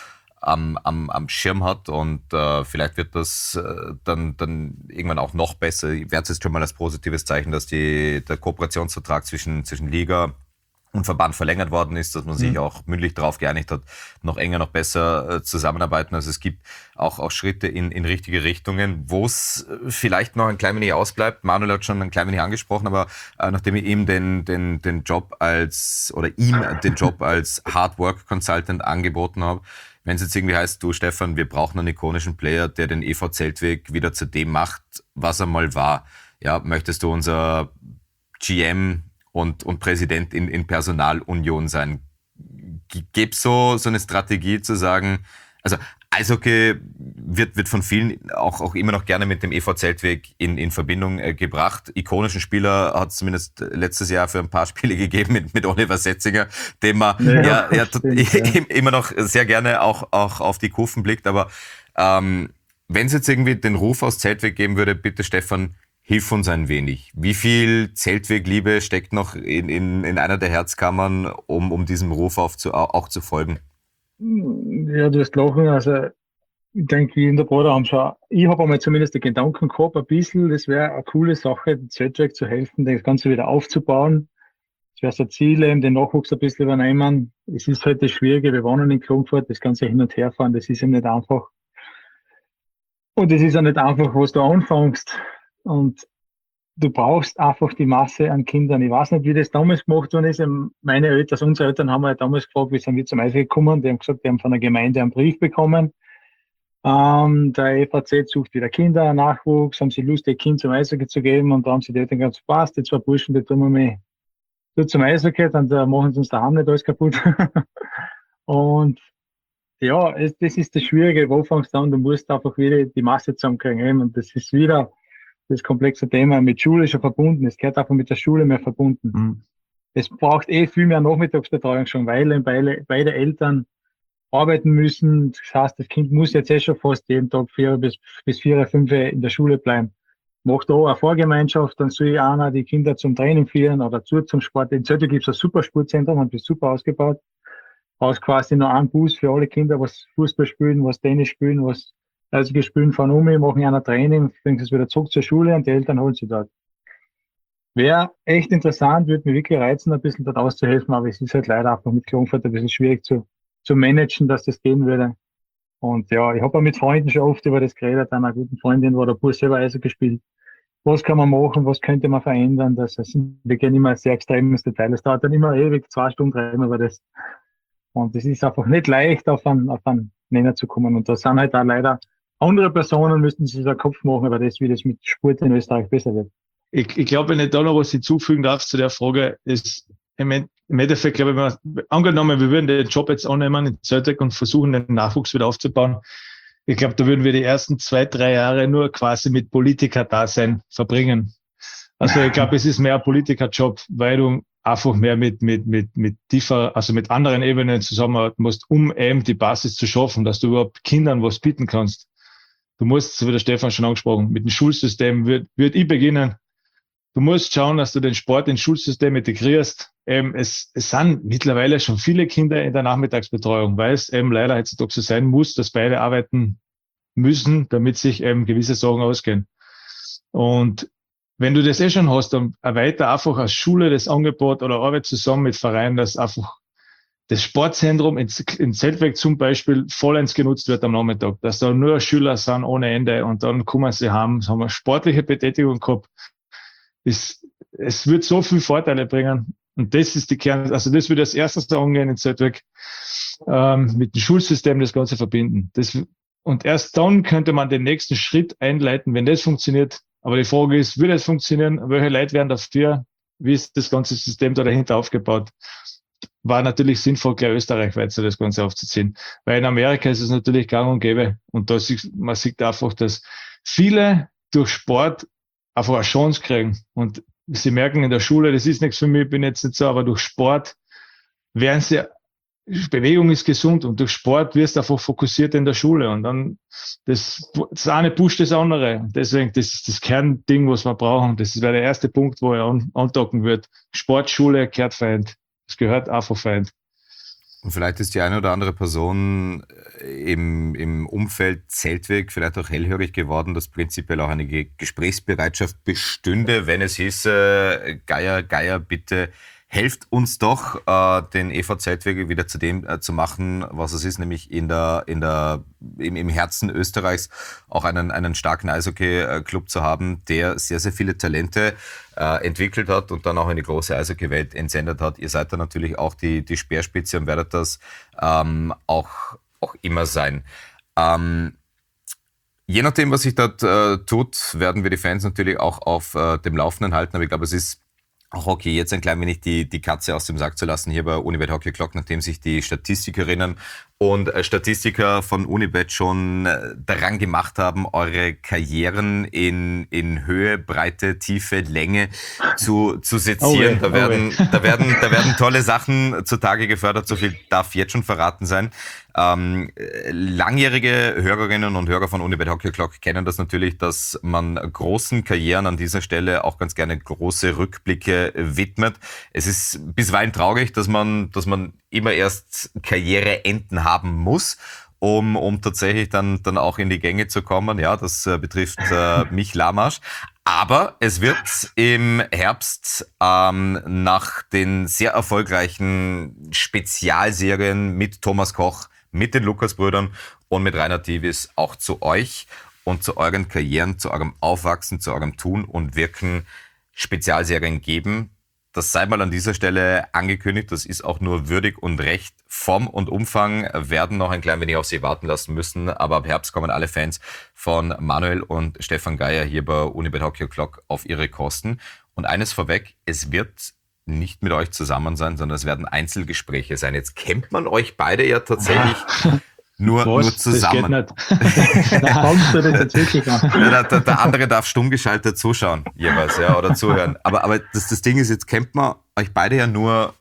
am, am, am Schirm hat und äh, vielleicht wird das äh, dann, dann irgendwann auch noch besser. Ich werde es jetzt schon mal als positives Zeichen, dass die, der Kooperationsvertrag zwischen, zwischen Liga und Verband verlängert worden ist, dass man sich mhm. auch mündlich darauf geeinigt hat, noch enger, noch besser äh, zusammenarbeiten. Also es gibt auch, auch Schritte in, in richtige Richtungen, wo es vielleicht noch ein klein wenig ausbleibt. Manuel hat schon ein klein wenig angesprochen, aber äh, nachdem ich ihm den, den, den Job als, oder ihm den Job als Hard Work Consultant angeboten habe, wenn es jetzt irgendwie heißt, du Stefan, wir brauchen einen ikonischen Player, der den E V Zeltweg wieder zu dem macht, was er mal war. Ja, möchtest du unser G M und, und Präsident in, in Personalunion sein? Gäbe es so, so eine Strategie zu sagen, also Eishockey wird, wird von vielen auch, auch immer noch gerne mit dem E V Zeltweg in, in Verbindung äh, gebracht. Ikonischen Spieler hat es zumindest letztes Jahr für ein paar Spiele gegeben mit, mit Oliver Setzinger, dem man ja, ja, ja, stimmt, ja. immer noch sehr gerne auch, auch auf die Kufen blickt. Aber ähm, wenn es jetzt irgendwie den Ruf aus Zeltweg geben würde, bitte Stefan, hilf uns ein wenig. Wie viel Zeltwegliebe steckt noch in, in, in einer der Herzkammern, um, um diesem Ruf auf zu, auch zu folgen? Ja, du wirst lachen. Also, ich denke, wie in der Bruder haben schon, ich habe einmal zumindest den Gedanken gehabt, ein bisschen, das wäre eine coole Sache, dem Zeltweg zu helfen, das Ganze wieder aufzubauen. Das wäre so ein Ziel, eben den Nachwuchs ein bisschen übernehmen. Es ist halt das Schwierige, wir wohnen in Klagenfurt, das Ganze hin und her fahren, das ist eben nicht einfach. Und es ist auch nicht einfach, was du anfängst. Und du brauchst einfach die Masse an Kindern. Ich weiß nicht, wie das damals gemacht worden ist. Meine Eltern, also unsere Eltern haben halt damals gefragt, wie sind wir zum Eishockey gekommen. Die haben gesagt, die haben von der Gemeinde einen Brief bekommen. Ähm, der E V Z sucht wieder Kinder, Nachwuchs, haben sie Lust, ihr Kind zum Eishockey zu geben. Und da haben sie die Eltern gesagt, passt, die zwei Burschen, die tun wir mal du zum Eishockey, dann da machen sie uns daheim nicht alles kaputt. Und ja, es, das ist das Schwierige. Wo fängst du an? Du musst einfach wieder die Masse zusammenkriegen. Und das ist wieder das komplexe Thema mit Schule schon verbunden. Es gehört einfach mit der Schule mehr verbunden. Mhm. Es braucht eh viel mehr Nachmittagsbetreuung schon, weil beide, beide Eltern arbeiten müssen. Das heißt, das Kind muss jetzt eh schon fast jeden Tag vier bis, bis vier, fünf in der Schule bleiben. Macht da eine Vorgemeinschaft, dann soll einer die Kinder zum Training führen oder zu zum Sport. In Zöttl gibt es ein super Sportzentrum, haben das super ausgebaut. Aus quasi noch einen Bus für alle Kinder, was Fußball spielen, was Tennis spielen, was Also wir spielen von um, machen ein Training, bringen es wieder zurück zur Schule und die Eltern holen sie dort. Wäre echt interessant, würde mich wirklich reizen, ein bisschen dort auszuhelfen, aber es ist halt leider einfach mit Klagenfurt ein bisschen schwierig zu, zu managen, dass das gehen würde. Und ja, ich habe auch mit Freunden schon oft über das geredet, einer guten Freundin, wo der Bus selber Eishockey gespielt. Was kann man machen, was könnte man verändern? Das ist, wir gehen immer sehr extrem ins Detail. Es dauert dann immer ewig, zwei Stunden reden über das. Und es ist einfach nicht leicht, auf einen, auf einen Nenner zu kommen. Und da sind halt auch leider andere Personen, müssten sich den Kopf machen, aber das, wie das mit Sport in Österreich besser wird. Ich, ich glaube, wenn ich da noch was hinzufügen darf zu der Frage, ist im Endeffekt, glaube ich, wenn, angenommen, wir würden den Job jetzt annehmen in Zeltweg und versuchen, den Nachwuchs wieder aufzubauen. Ich glaube, da würden wir die ersten zwei, drei Jahre nur quasi mit Politiker-Dasein verbringen. Also ich glaube, es ist mehr ein Politikerjob, weil du einfach mehr mit, mit, mit, mit tiefer, also mit anderen Ebenen zusammenarbeiten musst, um eben die Basis zu schaffen, dass du überhaupt Kindern was bieten kannst. Du musst, so wie der Stefan schon angesprochen, mit dem Schulsystem würde würd ich beginnen. Du musst schauen, dass du den Sport ins Schulsystem integrierst. Ähm, es, es sind mittlerweile schon viele Kinder in der Nachmittagsbetreuung, weil es eben leider heutzutage so sein muss, dass beide arbeiten müssen, damit sich eben gewisse Sachen ausgehen. Und wenn du das eh schon hast, dann erweiter einfach als Schule das Angebot oder arbeite zusammen mit Vereinen, dass einfach das Sportzentrum in, in Zeltweg zum Beispiel vollends genutzt wird am Nachmittag, dass da nur Schüler sind ohne Ende und dann kommen sie heim, haben eine sportliche Betätigung gehabt. Es, es wird so viele Vorteile bringen und das ist die Kern, also das würde als erstes da angehen in Zeltweg, ähm, mit dem Schulsystem das Ganze verbinden. Das, und erst dann könnte man den nächsten Schritt einleiten, wenn das funktioniert. Aber die Frage ist, würde es funktionieren? Welche Leute werden dafür? Wie ist das ganze System da dahinter aufgebaut? War natürlich sinnvoll, gleich österreichweit so das Ganze aufzuziehen. Weil in Amerika ist es natürlich gang und gäbe. Und da sieht, man sieht einfach, dass viele durch Sport einfach eine Chance kriegen. Und sie merken in der Schule, das ist nichts für mich, bin jetzt nicht so, aber durch Sport werden sie, Bewegung ist gesund und durch Sport wirst du einfach fokussiert in der Schule. Und dann, das, das eine pusht das andere. Deswegen, das ist das Kernding, was wir brauchen. Das wäre der erste Punkt, wo er an, andocken wird. Sportschule gehört vereint. Es gehört einfach vereint. Und vielleicht ist die eine oder andere Person im, im Umfeld Zeltweg vielleicht auch hellhörig geworden, dass prinzipiell auch eine Gesprächsbereitschaft bestünde, wenn es hieße, Geier, Geier, bitte helft uns doch, äh, den E V Zeltweg wieder zu dem äh, zu machen, was es ist, nämlich in der, in der, im, im Herzen Österreichs auch einen, einen starken Eishockey-Club zu haben, der sehr, sehr viele Talente äh, entwickelt hat und dann auch in die große Eishockey-Welt entsendet hat. Ihr seid da natürlich auch die, die Speerspitze und werdet das ähm, auch, auch immer sein. Ähm, je nachdem, was sich dort äh, tut, werden wir die Fans natürlich auch auf äh, dem Laufenden halten, aber ich glaube, es ist auch okay, jetzt ein klein wenig die, die Katze aus dem Sack zu lassen hier bei Unibet Hockey Clock, nachdem sich die Statistikerinnen und Statistiker von Unibet schon daran gemacht haben, eure Karrieren in, in Höhe, Breite, Tiefe, Länge zu, zu sezieren. Oh, da werden, oh, da werden, da werden tolle Sachen zutage gefördert. So viel darf jetzt schon verraten sein. Ähm, langjährige Hörerinnen und Hörer von Unibet Hockey Clock kennen das natürlich, dass man großen Karrieren an dieser Stelle auch ganz gerne große Rückblicke widmet. Es ist bisweilen traurig, dass man, dass man immer erst Karriereenden haben muss, um, um tatsächlich dann, dann auch in die Gänge zu kommen. Ja, das äh, betrifft äh, mich, Lamarsch. Aber es wird im Herbst ähm, nach den sehr erfolgreichen Spezialserien mit Thomas Koch, mit den Lukas-Brüdern und mit Rainer Tivis auch zu euch und zu euren Karrieren, zu eurem Aufwachsen, zu eurem Tun und Wirken Spezialserien geben. Das sei mal an dieser Stelle angekündigt. Das ist auch nur würdig und recht. Form und Umfang werden noch ein klein wenig auf sie warten lassen müssen. Aber ab Herbst kommen alle Fans von Manuel und Stefan Geier hier bei Unibet Hockey Clock auf ihre Kosten. Und eines vorweg, es wird nicht mit euch zusammen sein, sondern es werden Einzelgespräche sein. Jetzt kennt man euch beide ja tatsächlich nur, nur zusammen. Das geht nicht. Da kommst du das jetzt wirklich an. Ja, der, der andere darf stumm geschaltet zuschauen, jeweils, ja, oder zuhören. Aber, aber das, das Ding ist, jetzt kennt man euch beide ja nur,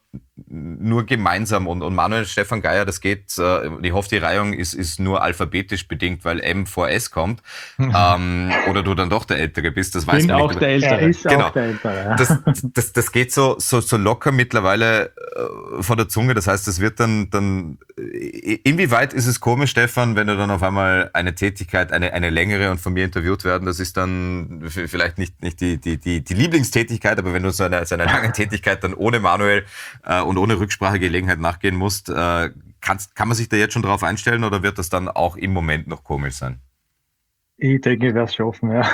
nur gemeinsam. Und, und Manuel, Stefan Geier, das geht, äh, ich hoffe, die Reihung ist, ist nur alphabetisch bedingt, weil M vor S kommt. ähm, oder du dann doch der Ältere bist, das weiß Bin man auch nicht. Der Ältere. Er ist genau. auch der Ältere. Ja. Das, das, das geht so, so, so locker mittlerweile äh, von der Zunge. Das heißt, es wird dann, dann, inwieweit ist es komisch, Stefan, wenn du dann auf einmal eine Tätigkeit, eine, eine längere und von mir interviewt werden, das ist dann vielleicht nicht, nicht die, die, die, die Lieblingstätigkeit, aber wenn du so eine, so eine lange Tätigkeit dann ohne Manuel äh, und ohne Rücksprachegelegenheit nachgehen musst, äh, kannst, kann man sich da jetzt schon drauf einstellen oder wird das dann auch im Moment noch komisch sein? Ich denke, ich werde es schaffen, ja.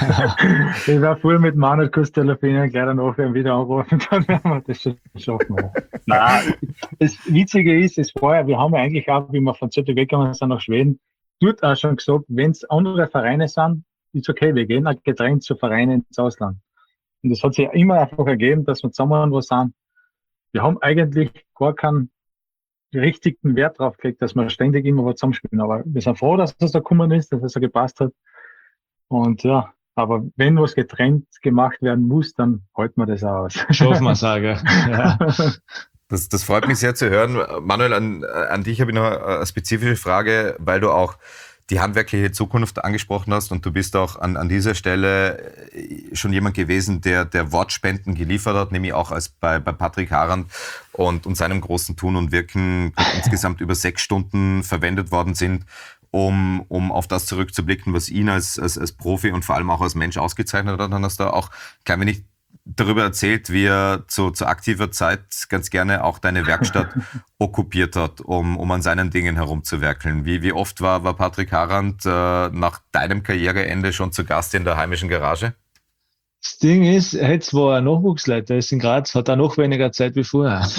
Ich werde früher mit Manuel kurz telefonieren, gleich danach wieder anrufen, dann werden wir das schon schaffen. Ja. Nein, das Witzige ist, es war ja, wir haben ja eigentlich auch, wie wir von Z D W weggegangen sind nach Schweden, dort auch schon gesagt, wenn es andere Vereine sind, ist okay, wir gehen auch getrennt zu Vereinen ins Ausland. Und das hat sich immer einfach ergeben, dass wir zusammen was sind. Wir haben eigentlich gar keinen richtigen Wert drauf gelegt, dass wir ständig immer was zusammenspielen. Aber wir sind froh, dass das da gekommen ist, dass es so gepasst hat. Und ja, aber wenn was getrennt gemacht werden muss, dann halten wir das auch aus. Schaffen wir es auch, gell? Ja. Das, das freut mich sehr zu hören. Manuel, an, an dich habe ich noch eine spezifische Frage, weil du auch die handwerkliche Zukunft angesprochen hast und du bist auch an, an dieser Stelle schon jemand gewesen, der, der Wortspenden geliefert hat, nämlich auch als bei, bei Patrick Harand und, und seinem großen Tun und Wirken insgesamt über sechs Stunden verwendet worden sind, um, um auf das zurückzublicken, was ihn als, als, als Profi und vor allem auch als Mensch ausgezeichnet hat. Dann hast du auch klein wenig darüber erzählt, wie er zu, zu aktiver Zeit ganz gerne auch deine Werkstatt okkupiert hat, um, um an seinen Dingen herumzuwerkeln. Wie, wie oft war, war Patrick Harand äh, nach deinem Karriereende schon zu Gast in der heimischen Garage? Das Ding ist, jetzt war er Nachwuchsleiter, ist in Graz, hat er noch weniger Zeit wie vorher.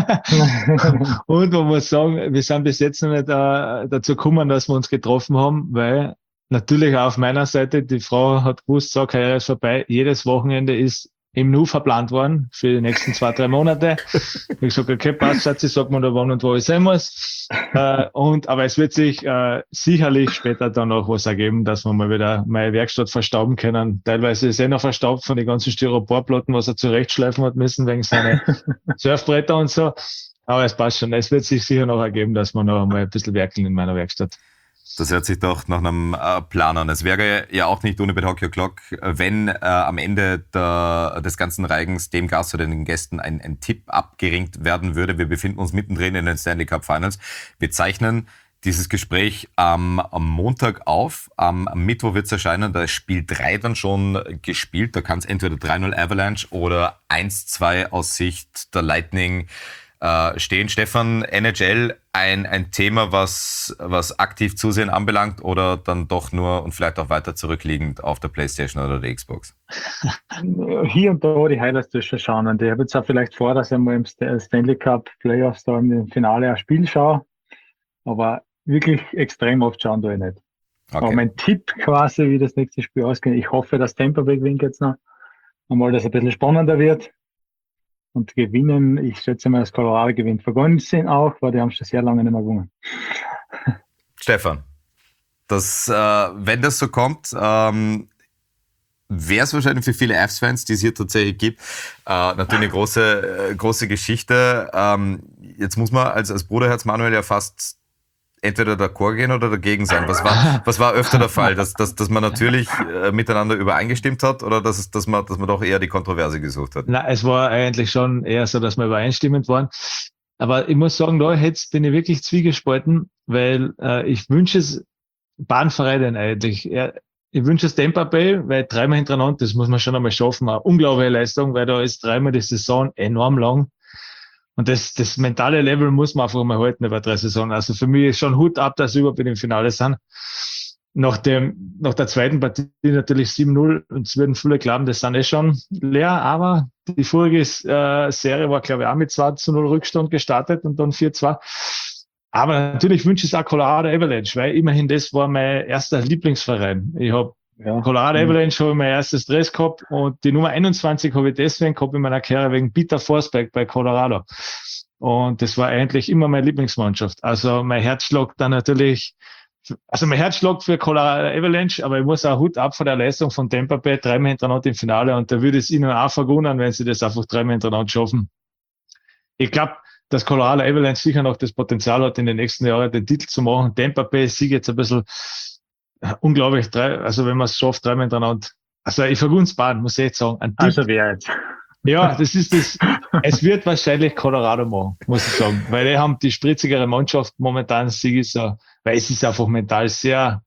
Und man muss sagen, wir sind bis jetzt noch nicht äh, dazu gekommen, dass wir uns getroffen haben, weil natürlich auch auf meiner Seite, die Frau hat gewusst, so, Karriere ist vorbei, jedes Wochenende ist im Nu verplant worden für die nächsten zwei, drei Monate. Ich habe gesagt, okay, passt, Schatzi, sag mir da wann und wo ich sein muss. Äh, und, aber es wird sich äh, sicherlich später dann auch was ergeben, dass wir mal wieder meine Werkstatt verstauben können. Teilweise ist er noch verstaubt von den ganzen Styroporplatten, was er zurechtschleifen hat müssen, wegen seiner Surfbretter und so. Aber es passt schon. Es wird sich sicher noch ergeben, dass wir noch einmal ein bisschen werkeln in meiner Werkstatt. Das hört sich doch nach einem äh, Plan an. Es wäre ja auch nicht Unibet Hockey O'Clock, wenn äh, am Ende der, des ganzen Reigens dem Gast oder den Gästen ein, ein Tipp abgeringt werden würde. Wir befinden uns mittendrin in den Stanley Cup Finals. Wir zeichnen dieses Gespräch am, am Montag auf. Am, am Mittwoch wird es erscheinen. Da ist Spiel drei dann schon gespielt. Da kann es entweder drei null Avalanche oder eins zwei aus Sicht der Lightning äh, stehen. Stefan, N H L, ein, ein Thema, was, was aktiv Zusehen anbelangt oder dann doch nur und vielleicht auch weiter zurückliegend auf der PlayStation oder der Xbox? Hier und da die Highlights durchschauen. Und ich habe jetzt auch vielleicht vor, dass ich mal im Stanley Cup Playoffs da im Finale ein Spiel schaue. Aber wirklich extrem oft schauen tue ich nicht. Okay. Aber mein Tipp quasi, wie das nächste Spiel ausgeht, ich hoffe, dass Tampa Bay gewinnt jetzt noch. Einmal, dass es ein bisschen spannender wird. Und gewinnen, ich schätze mal, dass Colorado gewinnt. Vergonnen sind auch, weil die haben schon sehr lange nicht mehr gewonnen. Stefan, das, äh, wenn das so kommt, ähm, wäre es wahrscheinlich für viele Avs-Fans, die es hier tatsächlich gibt, äh, natürlich eine große, äh, große Geschichte. Ähm, jetzt muss man als, als Bruderherz Manuel ja fast entweder d'accord gehen oder dagegen sein. Was war, was war öfter der Fall? Dass, dass, dass man natürlich äh, miteinander übereingestimmt hat oder dass, es, dass, man, dass man doch eher die Kontroverse gesucht hat? Nein, es war eigentlich schon eher so, dass wir übereinstimmend waren. Aber ich muss sagen, da jetzt bin ich wirklich zwiegespalten, weil äh, ich wünsche es Bahnvereinen eigentlich. Ja, ich wünsche es Tampa Bay, weil dreimal hintereinander, das muss man schon einmal schaffen, eine unglaubliche Leistung, weil da ist dreimal die Saison enorm lang. Und das, das mentale Level muss man einfach mal halten über drei Saisonen. Also für mich ist schon Hut ab, dass sie überhaupt im Finale sind. Nach dem, nach der zweiten Partie natürlich sieben null und es würden viele glauben, das sind eh schon leer, aber die vorige äh, Serie war, glaube ich, auch mit zwei zu null Rückstand gestartet und dann vier zwei. Aber natürlich wünsche ich es auch Colorado Avalanche, weil immerhin das war mein erster Lieblingsverein. Ich habe Ja. Colorado Avalanche habe ich mein erstes Dress gehabt und die Nummer einundzwanzig habe ich deswegen gehabt in meiner Karriere wegen Peter Forsberg bei Colorado. Und das war eigentlich immer meine Lieblingsmannschaft. Also mein Herz schlägt dann natürlich, also mein Herz schlägt für Colorado Avalanche, aber ich muss auch Hut ab von der Leistung von Tampa Bay, dreimal hintereinander im Finale und da würde es ihnen auch verwundern, wenn sie das einfach dreimal hintereinander schaffen. Ich glaube, dass Colorado Avalanche sicher noch das Potenzial hat, in den nächsten Jahren den Titel zu machen. Tampa Bay siegt jetzt ein bisschen unglaublich, drei, also wenn man es schafft, dreimal hintereinander. Also ich vergun's Bahn, muss ich jetzt sagen. Ein also wer jetzt? Ja, das ist das. Es wird wahrscheinlich Colorado machen, muss ich sagen. Weil die haben die spritzigere Mannschaft momentan, Sieg ist so, weil es ist einfach mental sehr,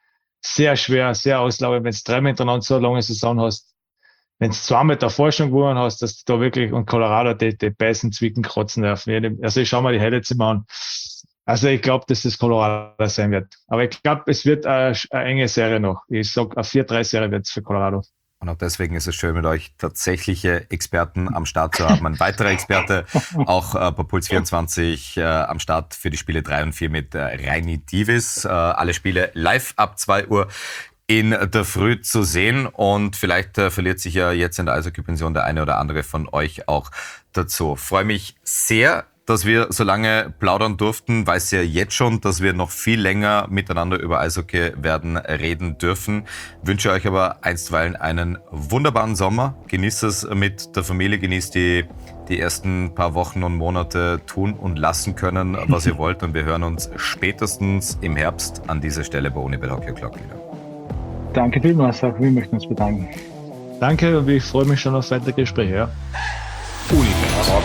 sehr schwer, sehr auslaugend, wenn du dreimal hintereinander so eine lange Saison hast. Wenn du zweimal davor schon gewonnen hast, dass du da wirklich, und Colorado, die, die beißen, zwicken, kratzen dürfen. Also ich schau mal die Highlights immer an. Also ich glaube, dass das Colorado sein wird. Aber ich glaube, es wird eine, eine enge Serie noch. Ich sage, eine vier drei Serie wird es für Colorado. Und auch deswegen ist es schön, mit euch tatsächliche Experten am Start zu haben. Ein weiterer Experte, auch äh, bei Puls vierundzwanzig äh, am Start für die Spiele drei und vier mit äh, Reini Divis. Äh, alle Spiele live ab zwei Uhr in der Früh zu sehen. Und vielleicht äh, verliert sich ja jetzt in der Eishockey-Pension der eine oder andere von euch auch dazu. Freue mich sehr, dass wir so lange plaudern durften. Weiß ja jetzt schon, dass wir noch viel länger miteinander über Eishockey werden reden dürfen. Wünsche euch aber einstweilen einen wunderbaren Sommer. Genießt es mit der Familie, genießt die, die ersten paar Wochen und Monate tun und lassen können, was ihr wollt. Und wir hören uns spätestens im Herbst an dieser Stelle bei Unibet Hockey O'Clock wieder. Danke vielmals, auch wir möchten uns bedanken. Danke und ich freue mich schon auf weitere Gespräche. Ja. Unibet.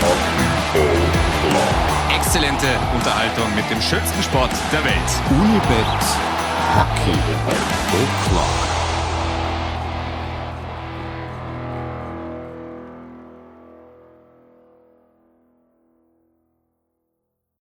Exzellente Unterhaltung mit dem schönsten Sport der Welt. Unibet Hockey O'Clock.